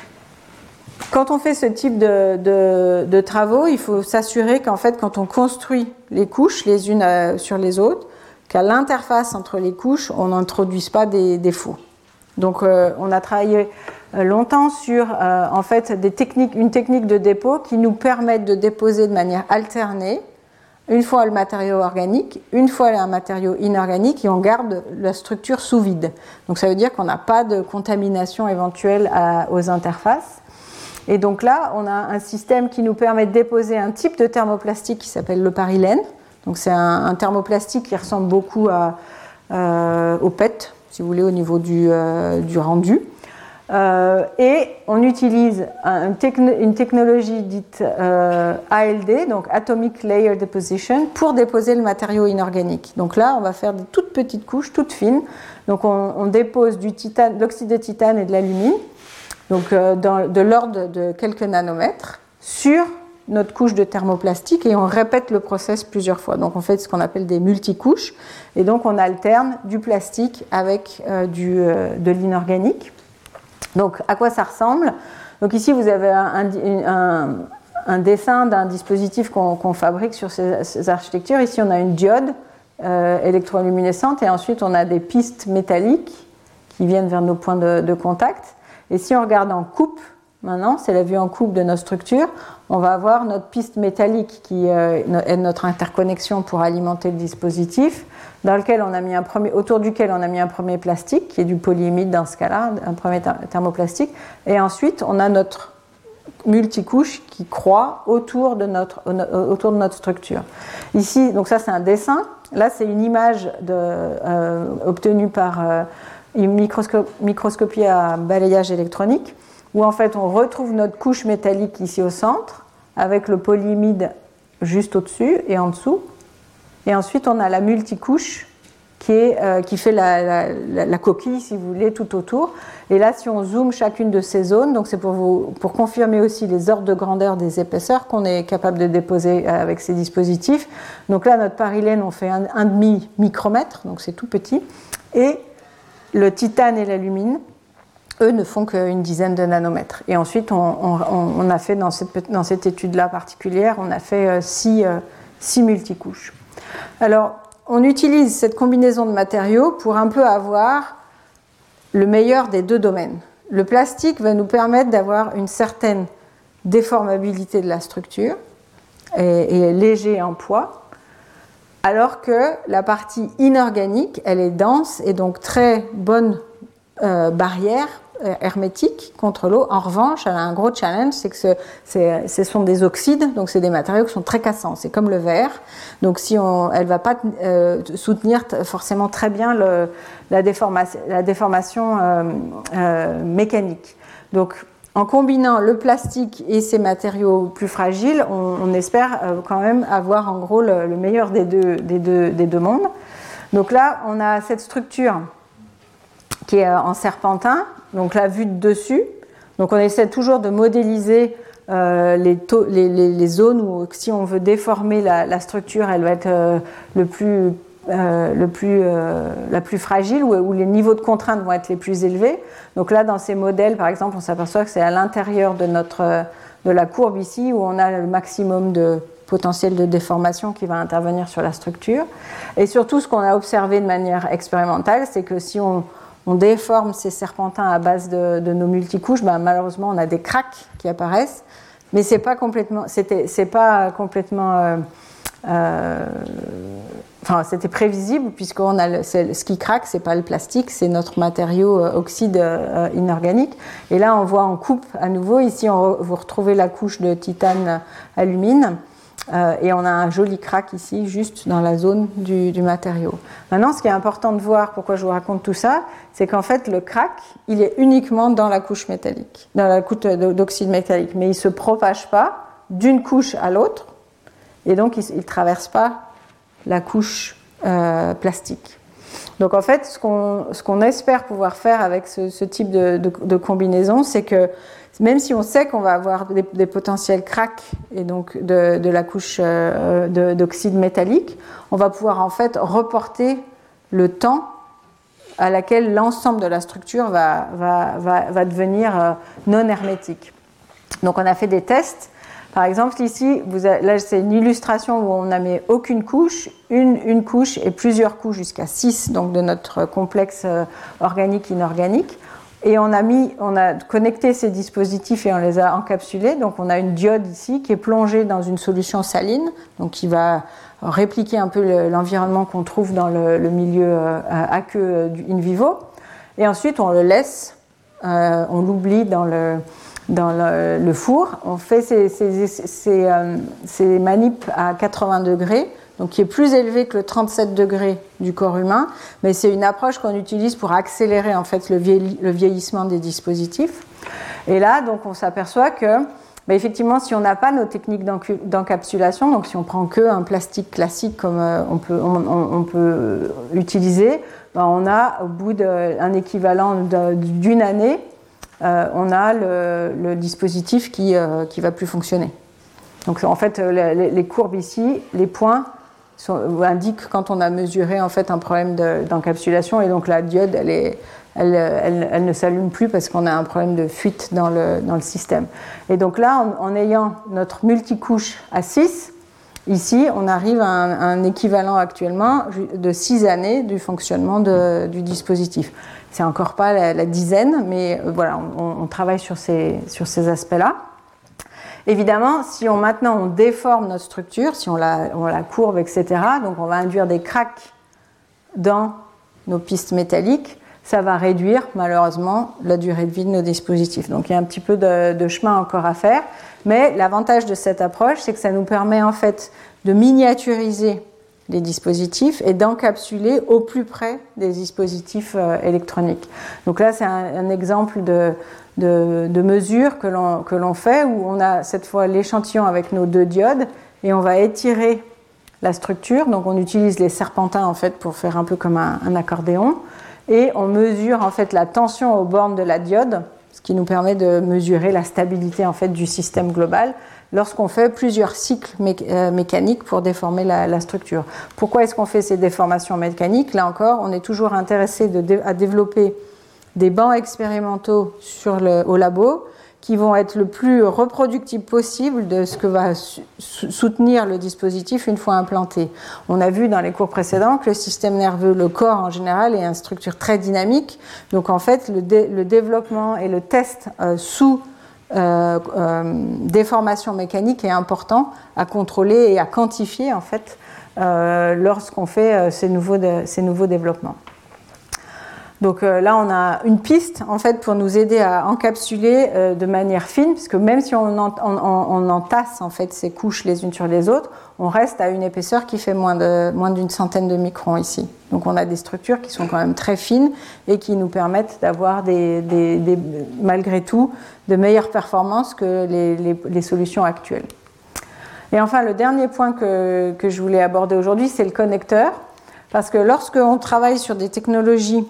Quand on fait ce type de, de, de travaux, il faut s'assurer qu'en fait, quand on construit les couches les unes sur les autres, qu'à l'interface entre les couches, on n'introduise pas des défauts. Donc euh, on a travaillé longtemps sur euh, en fait, des techniques, une technique de dépôt qui nous permet de déposer de manière alternée, une fois le matériau organique, une fois un matériau inorganique, et on garde la structure sous vide. Donc ça veut dire qu'on n'a pas de contamination éventuelle à, aux interfaces. Et donc là, on a un système qui nous permet de déposer un type de thermoplastique qui s'appelle le parilène. Donc c'est un, un thermoplastique qui ressemble beaucoup à, euh, au P E T, si vous voulez, au niveau du, euh, du rendu. Euh, et on utilise un, techno, une technologie dite euh, A L D, donc Atomic Layer Deposition, pour déposer le matériau inorganique. Donc là, on va faire de toutes petites couches, toutes fines. Donc on, on dépose du titane, de l'oxyde de titane et de l'alumine, donc euh, dans, de l'ordre de quelques nanomètres, sur notre couche de thermoplastique, et on répète le process plusieurs fois. Donc on fait ce qu'on appelle des multicouches, et donc on alterne du plastique avec euh, du, euh, de l'inorganique. Donc, à quoi ça ressemble? Donc ici, vous avez un, un, un dessin d'un dispositif qu'on, qu'on fabrique sur ces, ces architectures. Ici, on a une diode euh, électroluminescente et ensuite, on a des pistes métalliques qui viennent vers nos points de, de contact. Et si on regarde en coupe, maintenant, c'est la vue en coupe de nos structures, on va avoir notre piste métallique qui euh, est notre interconnexion pour alimenter le dispositif, dans lequel on a mis un premier, autour duquel on a mis un premier plastique, qui est du polyimide dans ce cas-là, un premier thermoplastique, et ensuite on a notre multicouche qui croît autour de notre, autour de notre structure. Ici, donc ça c'est un dessin, là c'est une image de, euh, obtenue par euh, une microscop, microscopie à balayage électronique, où en fait on retrouve notre couche métallique ici au centre, avec le polyimide juste au-dessus et en dessous. Et ensuite, on a la multicouche qui, est, euh, qui fait la, la, la coquille, si vous voulez, tout autour. Et là, si on zoome chacune de ces zones, donc c'est pour, vous, pour confirmer aussi les ordres de grandeur des épaisseurs qu'on est capable de déposer avec ces dispositifs. Donc là, notre parilène, on fait un, un demi micromètre, donc c'est tout petit. Et le titane et l'alumine, eux, ne font qu'une dizaine de nanomètres. Et ensuite, on, on, on a fait, dans cette, dans cette étude-là particulière, on a fait euh, six, euh, six multicouches. Alors, on utilise cette combinaison de matériaux pour un peu avoir le meilleur des deux domaines. Le plastique va nous permettre d'avoir une certaine déformabilité de la structure et, et léger en poids, alors que la partie inorganique, elle est dense et donc très bonne euh, barrière hermétique contre l'eau. En revanche, elle a un gros challenge, c'est que ce, c'est, ce sont des oxydes, donc c'est des matériaux qui sont très cassants. C'est comme le verre, donc si on, elle ne va pas euh, soutenir t- forcément très bien le, la déformation, la déformation euh, euh, mécanique. Donc, en combinant le plastique et ces matériaux plus fragiles, on, on espère euh, quand même avoir en gros le, le meilleur des deux, des, deux, des deux mondes. Donc là, on a cette structure qui est en serpentin, donc la vue de dessus. Donc on essaie toujours de modéliser euh, les, to- les, les, les zones où si on veut déformer la, la structure, elle va être euh, le plus, euh, le plus, euh, la plus fragile, où, où les niveaux de contrainte vont être les plus élevés. Donc là, dans ces modèles, par exemple, on s'aperçoit que c'est à l'intérieur de, notre, de la courbe ici où on a le maximum de potentiel de déformation qui va intervenir sur la structure. Et surtout, ce qu'on a observé de manière expérimentale, c'est que si on on déforme ces serpentins à base de, de nos multicouches, ben malheureusement, on a des cracks qui apparaissent, mais ce n'est pas complètement, c'était, c'est pas complètement euh, euh, enfin, c'était prévisible, puisqu'on a le, ce qui craque, ce n'est pas le plastique, c'est notre matériau euh, oxyde euh, inorganique. Et là, on voit en coupe à nouveau, ici, on re, vous retrouvez la couche de titane-alumine, Euh, et on a un joli crack ici, juste dans la zone du, du matériau. Maintenant, ce qui est important de voir, pourquoi je vous raconte tout ça, c'est qu'en fait, le crack, il est uniquement dans la couche métallique, dans la couche d'oxyde métallique, mais il ne se propage pas d'une couche à l'autre, et donc il ne traverse pas la couche euh, plastique. Donc en fait, ce qu'on, ce qu'on espère pouvoir faire avec ce, ce type de, de, de combinaison, c'est que même si on sait qu'on va avoir des, des potentiels cracks et donc de, de la couche euh, de, d'oxyde métallique, on va pouvoir en fait reporter le temps à laquelle l'ensemble de la structure va, va, va, va devenir euh, non hermétique. Donc on a fait des tests. Par exemple, ici, vous avez, là c'est une illustration où on n'a mis aucune couche, une, une couche et plusieurs couches jusqu'à six, donc de notre complexe euh, organique-inorganique. Et on a, mis, on a connecté ces dispositifs et on les a encapsulés. Donc on a une diode ici qui est plongée dans une solution saline, donc qui va répliquer un peu le, l'environnement qu'on trouve dans le, le milieu euh, aqueux du in vivo. Et ensuite on le laisse, euh, on l'oublie dans le, dans le, le four. On fait ces, ces, ces, euh, ces manips à quatre-vingts degrés donc qui est plus élevé que le trente-sept degrés du corps humain, mais c'est une approche qu'on utilise pour accélérer en fait le, vieilli, le vieillissement des dispositifs. Et là, donc, on s'aperçoit que, bah, effectivement, si on n'a pas nos techniques d'encapsulation, donc si on prend que un plastique classique comme euh, on, peut, on, on, on peut utiliser, bah, on a au bout d'un équivalent d'une année, euh, on a le, le dispositif qui euh, qui va plus fonctionner. Donc en fait, les, les courbes ici, les points sont, indiquent quand on a mesuré en fait un problème d'encapsulation, et donc la diode, elle est Elle, elle, elle ne s'allume plus parce qu'on a un problème de fuite dans le, dans le système. Et donc là, en, en ayant notre multicouche à six, ici, on arrive à un, à un équivalent actuellement de six années du fonctionnement de, du dispositif. C'est encore pas la, la dizaine, mais voilà, on, on travaille sur ces, sur ces aspects-là. Évidemment, si on, maintenant on déforme notre structure, si on la, on la courbe, et cetera, donc on va induire des cracks dans nos pistes métalliques, ça va réduire malheureusement la durée de vie de nos dispositifs. Donc il y a un petit peu de, de chemin encore à faire, mais l'avantage de cette approche, c'est que ça nous permet en fait de miniaturiser les dispositifs et d'encapsuler au plus près des dispositifs euh, électroniques. Donc là, c'est un, un exemple de, de, de mesure que l'on, que l'on fait, où on a cette fois l'échantillon avec nos deux diodes et on va étirer la structure. Donc on utilise les serpentins en fait pour faire un peu comme un, un accordéon. Et on mesure en fait la tension aux bornes de la diode, ce qui nous permet de mesurer la stabilité en fait du système global lorsqu'on fait plusieurs cycles mé- euh, mécaniques pour déformer la, la structure. Pourquoi est-ce qu'on fait ces déformations mécaniques ? Là encore, on est toujours intéressé de dé- à développer des bancs expérimentaux sur le, au labo qui vont être le plus reproductibles possible de ce que va su- soutenir le dispositif une fois implanté. On a vu dans les cours précédents que le système nerveux, le corps en général, est une structure très dynamique. Donc en fait, le, dé- le développement et le test euh, sous euh, euh, déformation mécanique est important à contrôler et à quantifier en fait euh, lorsqu'on fait euh, ces nouveaux, de, ces nouveaux développements. Donc euh, là, on a une piste en fait pour nous aider à encapsuler euh, de manière fine, puisque même si on, en, on, on entasse en fait ces couches les unes sur les autres, on reste à une épaisseur qui fait moins de moins d'une centaine de microns ici. Donc on a des structures qui sont quand même très fines et qui nous permettent d'avoir des, des, des, malgré tout de meilleures performances que les, les, les solutions actuelles. Et enfin, le dernier point que, que je voulais aborder aujourd'hui, c'est le connecteur, parce que lorsque on travaille sur des technologies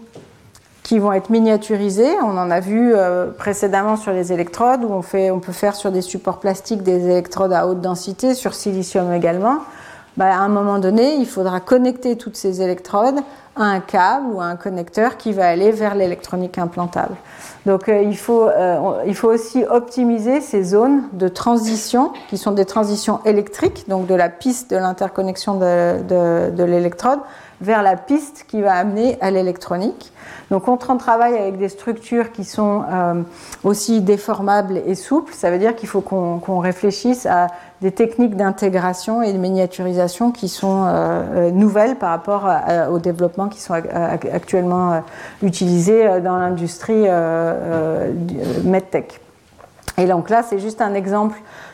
qui vont être miniaturisés. On en a vu euh, précédemment sur les électrodes, où on, fait, on peut faire sur des supports plastiques des électrodes à haute densité, sur silicium également. Bah, à un moment donné, il faudra connecter toutes ces électrodes à un câble ou à un connecteur qui va aller vers l'électronique implantable. Donc euh, il, faut, euh, on, il faut aussi optimiser ces zones de transition, qui sont des transitions électriques, donc de la piste de l'interconnexion de, de, de l'électrode, vers la piste qui va amener à l'électronique. Donc on travaille avec des structures qui sont euh, aussi déformables et souples. Ça veut dire qu'il faut qu'on, qu'on réfléchisse à des techniques d'intégration et de miniaturisation qui sont euh, nouvelles par rapport à, à, aux développements qui sont actuellement euh, utilisés dans l'industrie euh, euh, medtech. Et donc là, c'est juste un exemple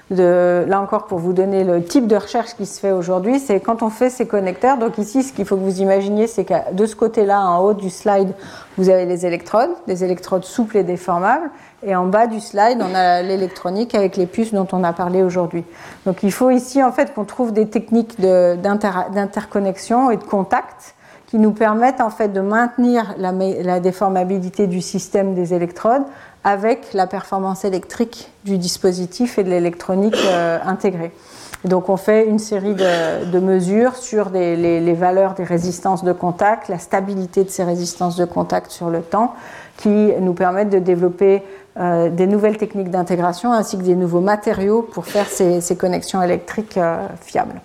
de, là encore pour vous donner le type de recherche qui se fait aujourd'hui, c'est quand on fait ces connecteurs. Donc ici, ce qu'il faut que vous imaginiez, c'est que de ce côté-là, en haut du slide, vous avez les électrodes, des électrodes souples et déformables, et en bas du slide, on a l'électronique avec les puces dont on a parlé aujourd'hui. Donc il faut ici en fait qu'on trouve des techniques de, d'inter, d'interconnexion et de contact qui nous permettent en fait de maintenir la, la déformabilité du système des électrodes avec la performance électrique du dispositif et de l'électronique euh, intégrée. Et donc on fait une série de, de mesures sur des, les, les valeurs des résistances de contact, la stabilité de ces résistances de contact sur le temps, qui nous permettent de développer euh, des nouvelles techniques d'intégration ainsi que des nouveaux matériaux pour faire ces, ces connexions électriques euh, fiables.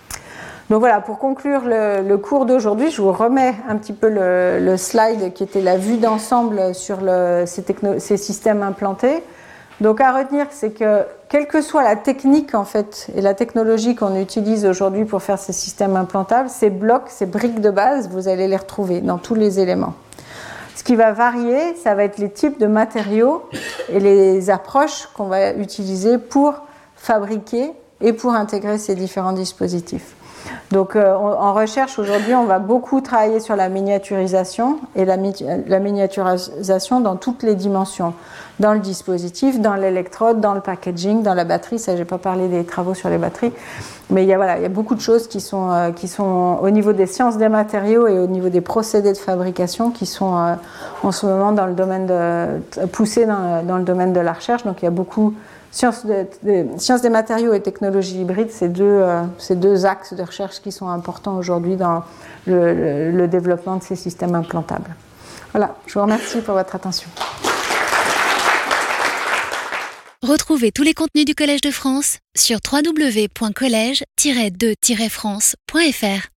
Donc voilà, pour conclure le, le cours d'aujourd'hui, je vous remets un petit peu le, le slide qui était la vue d'ensemble sur le, ces, techno, ces systèmes implantés. Donc à retenir, c'est que quelle que soit la technique en fait et la technologie qu'on utilise aujourd'hui pour faire ces systèmes implantables, ces blocs, ces briques de base, vous allez les retrouver dans tous les éléments. Ce qui va varier, ça va être les types de matériaux et les approches qu'on va utiliser pour fabriquer et pour intégrer ces différents dispositifs. Donc euh, on, en recherche aujourd'hui, on va beaucoup travailler sur la miniaturisation et la, la miniaturisation dans toutes les dimensions, dans le dispositif, dans l'électrode, dans le packaging, dans la batterie. Ça, j'ai pas parlé des travaux sur les batteries, mais il y a voilà, il y a beaucoup de choses qui sont euh, qui sont au niveau des sciences des matériaux et au niveau des procédés de fabrication qui sont euh, en ce moment dans le domaine de poussés dans, dans le domaine de la recherche. Donc il y a beaucoup Sciences, de, de, sciences des matériaux et technologies hybrides, c'est deux, euh, c'est deux axes de recherche qui sont importants aujourd'hui dans le, le, le développement de ces systèmes implantables. Voilà, je vous remercie pour votre attention. Retrouvez tous les contenus du Collège de France sur w w w point collège tiret de tiret france point f r.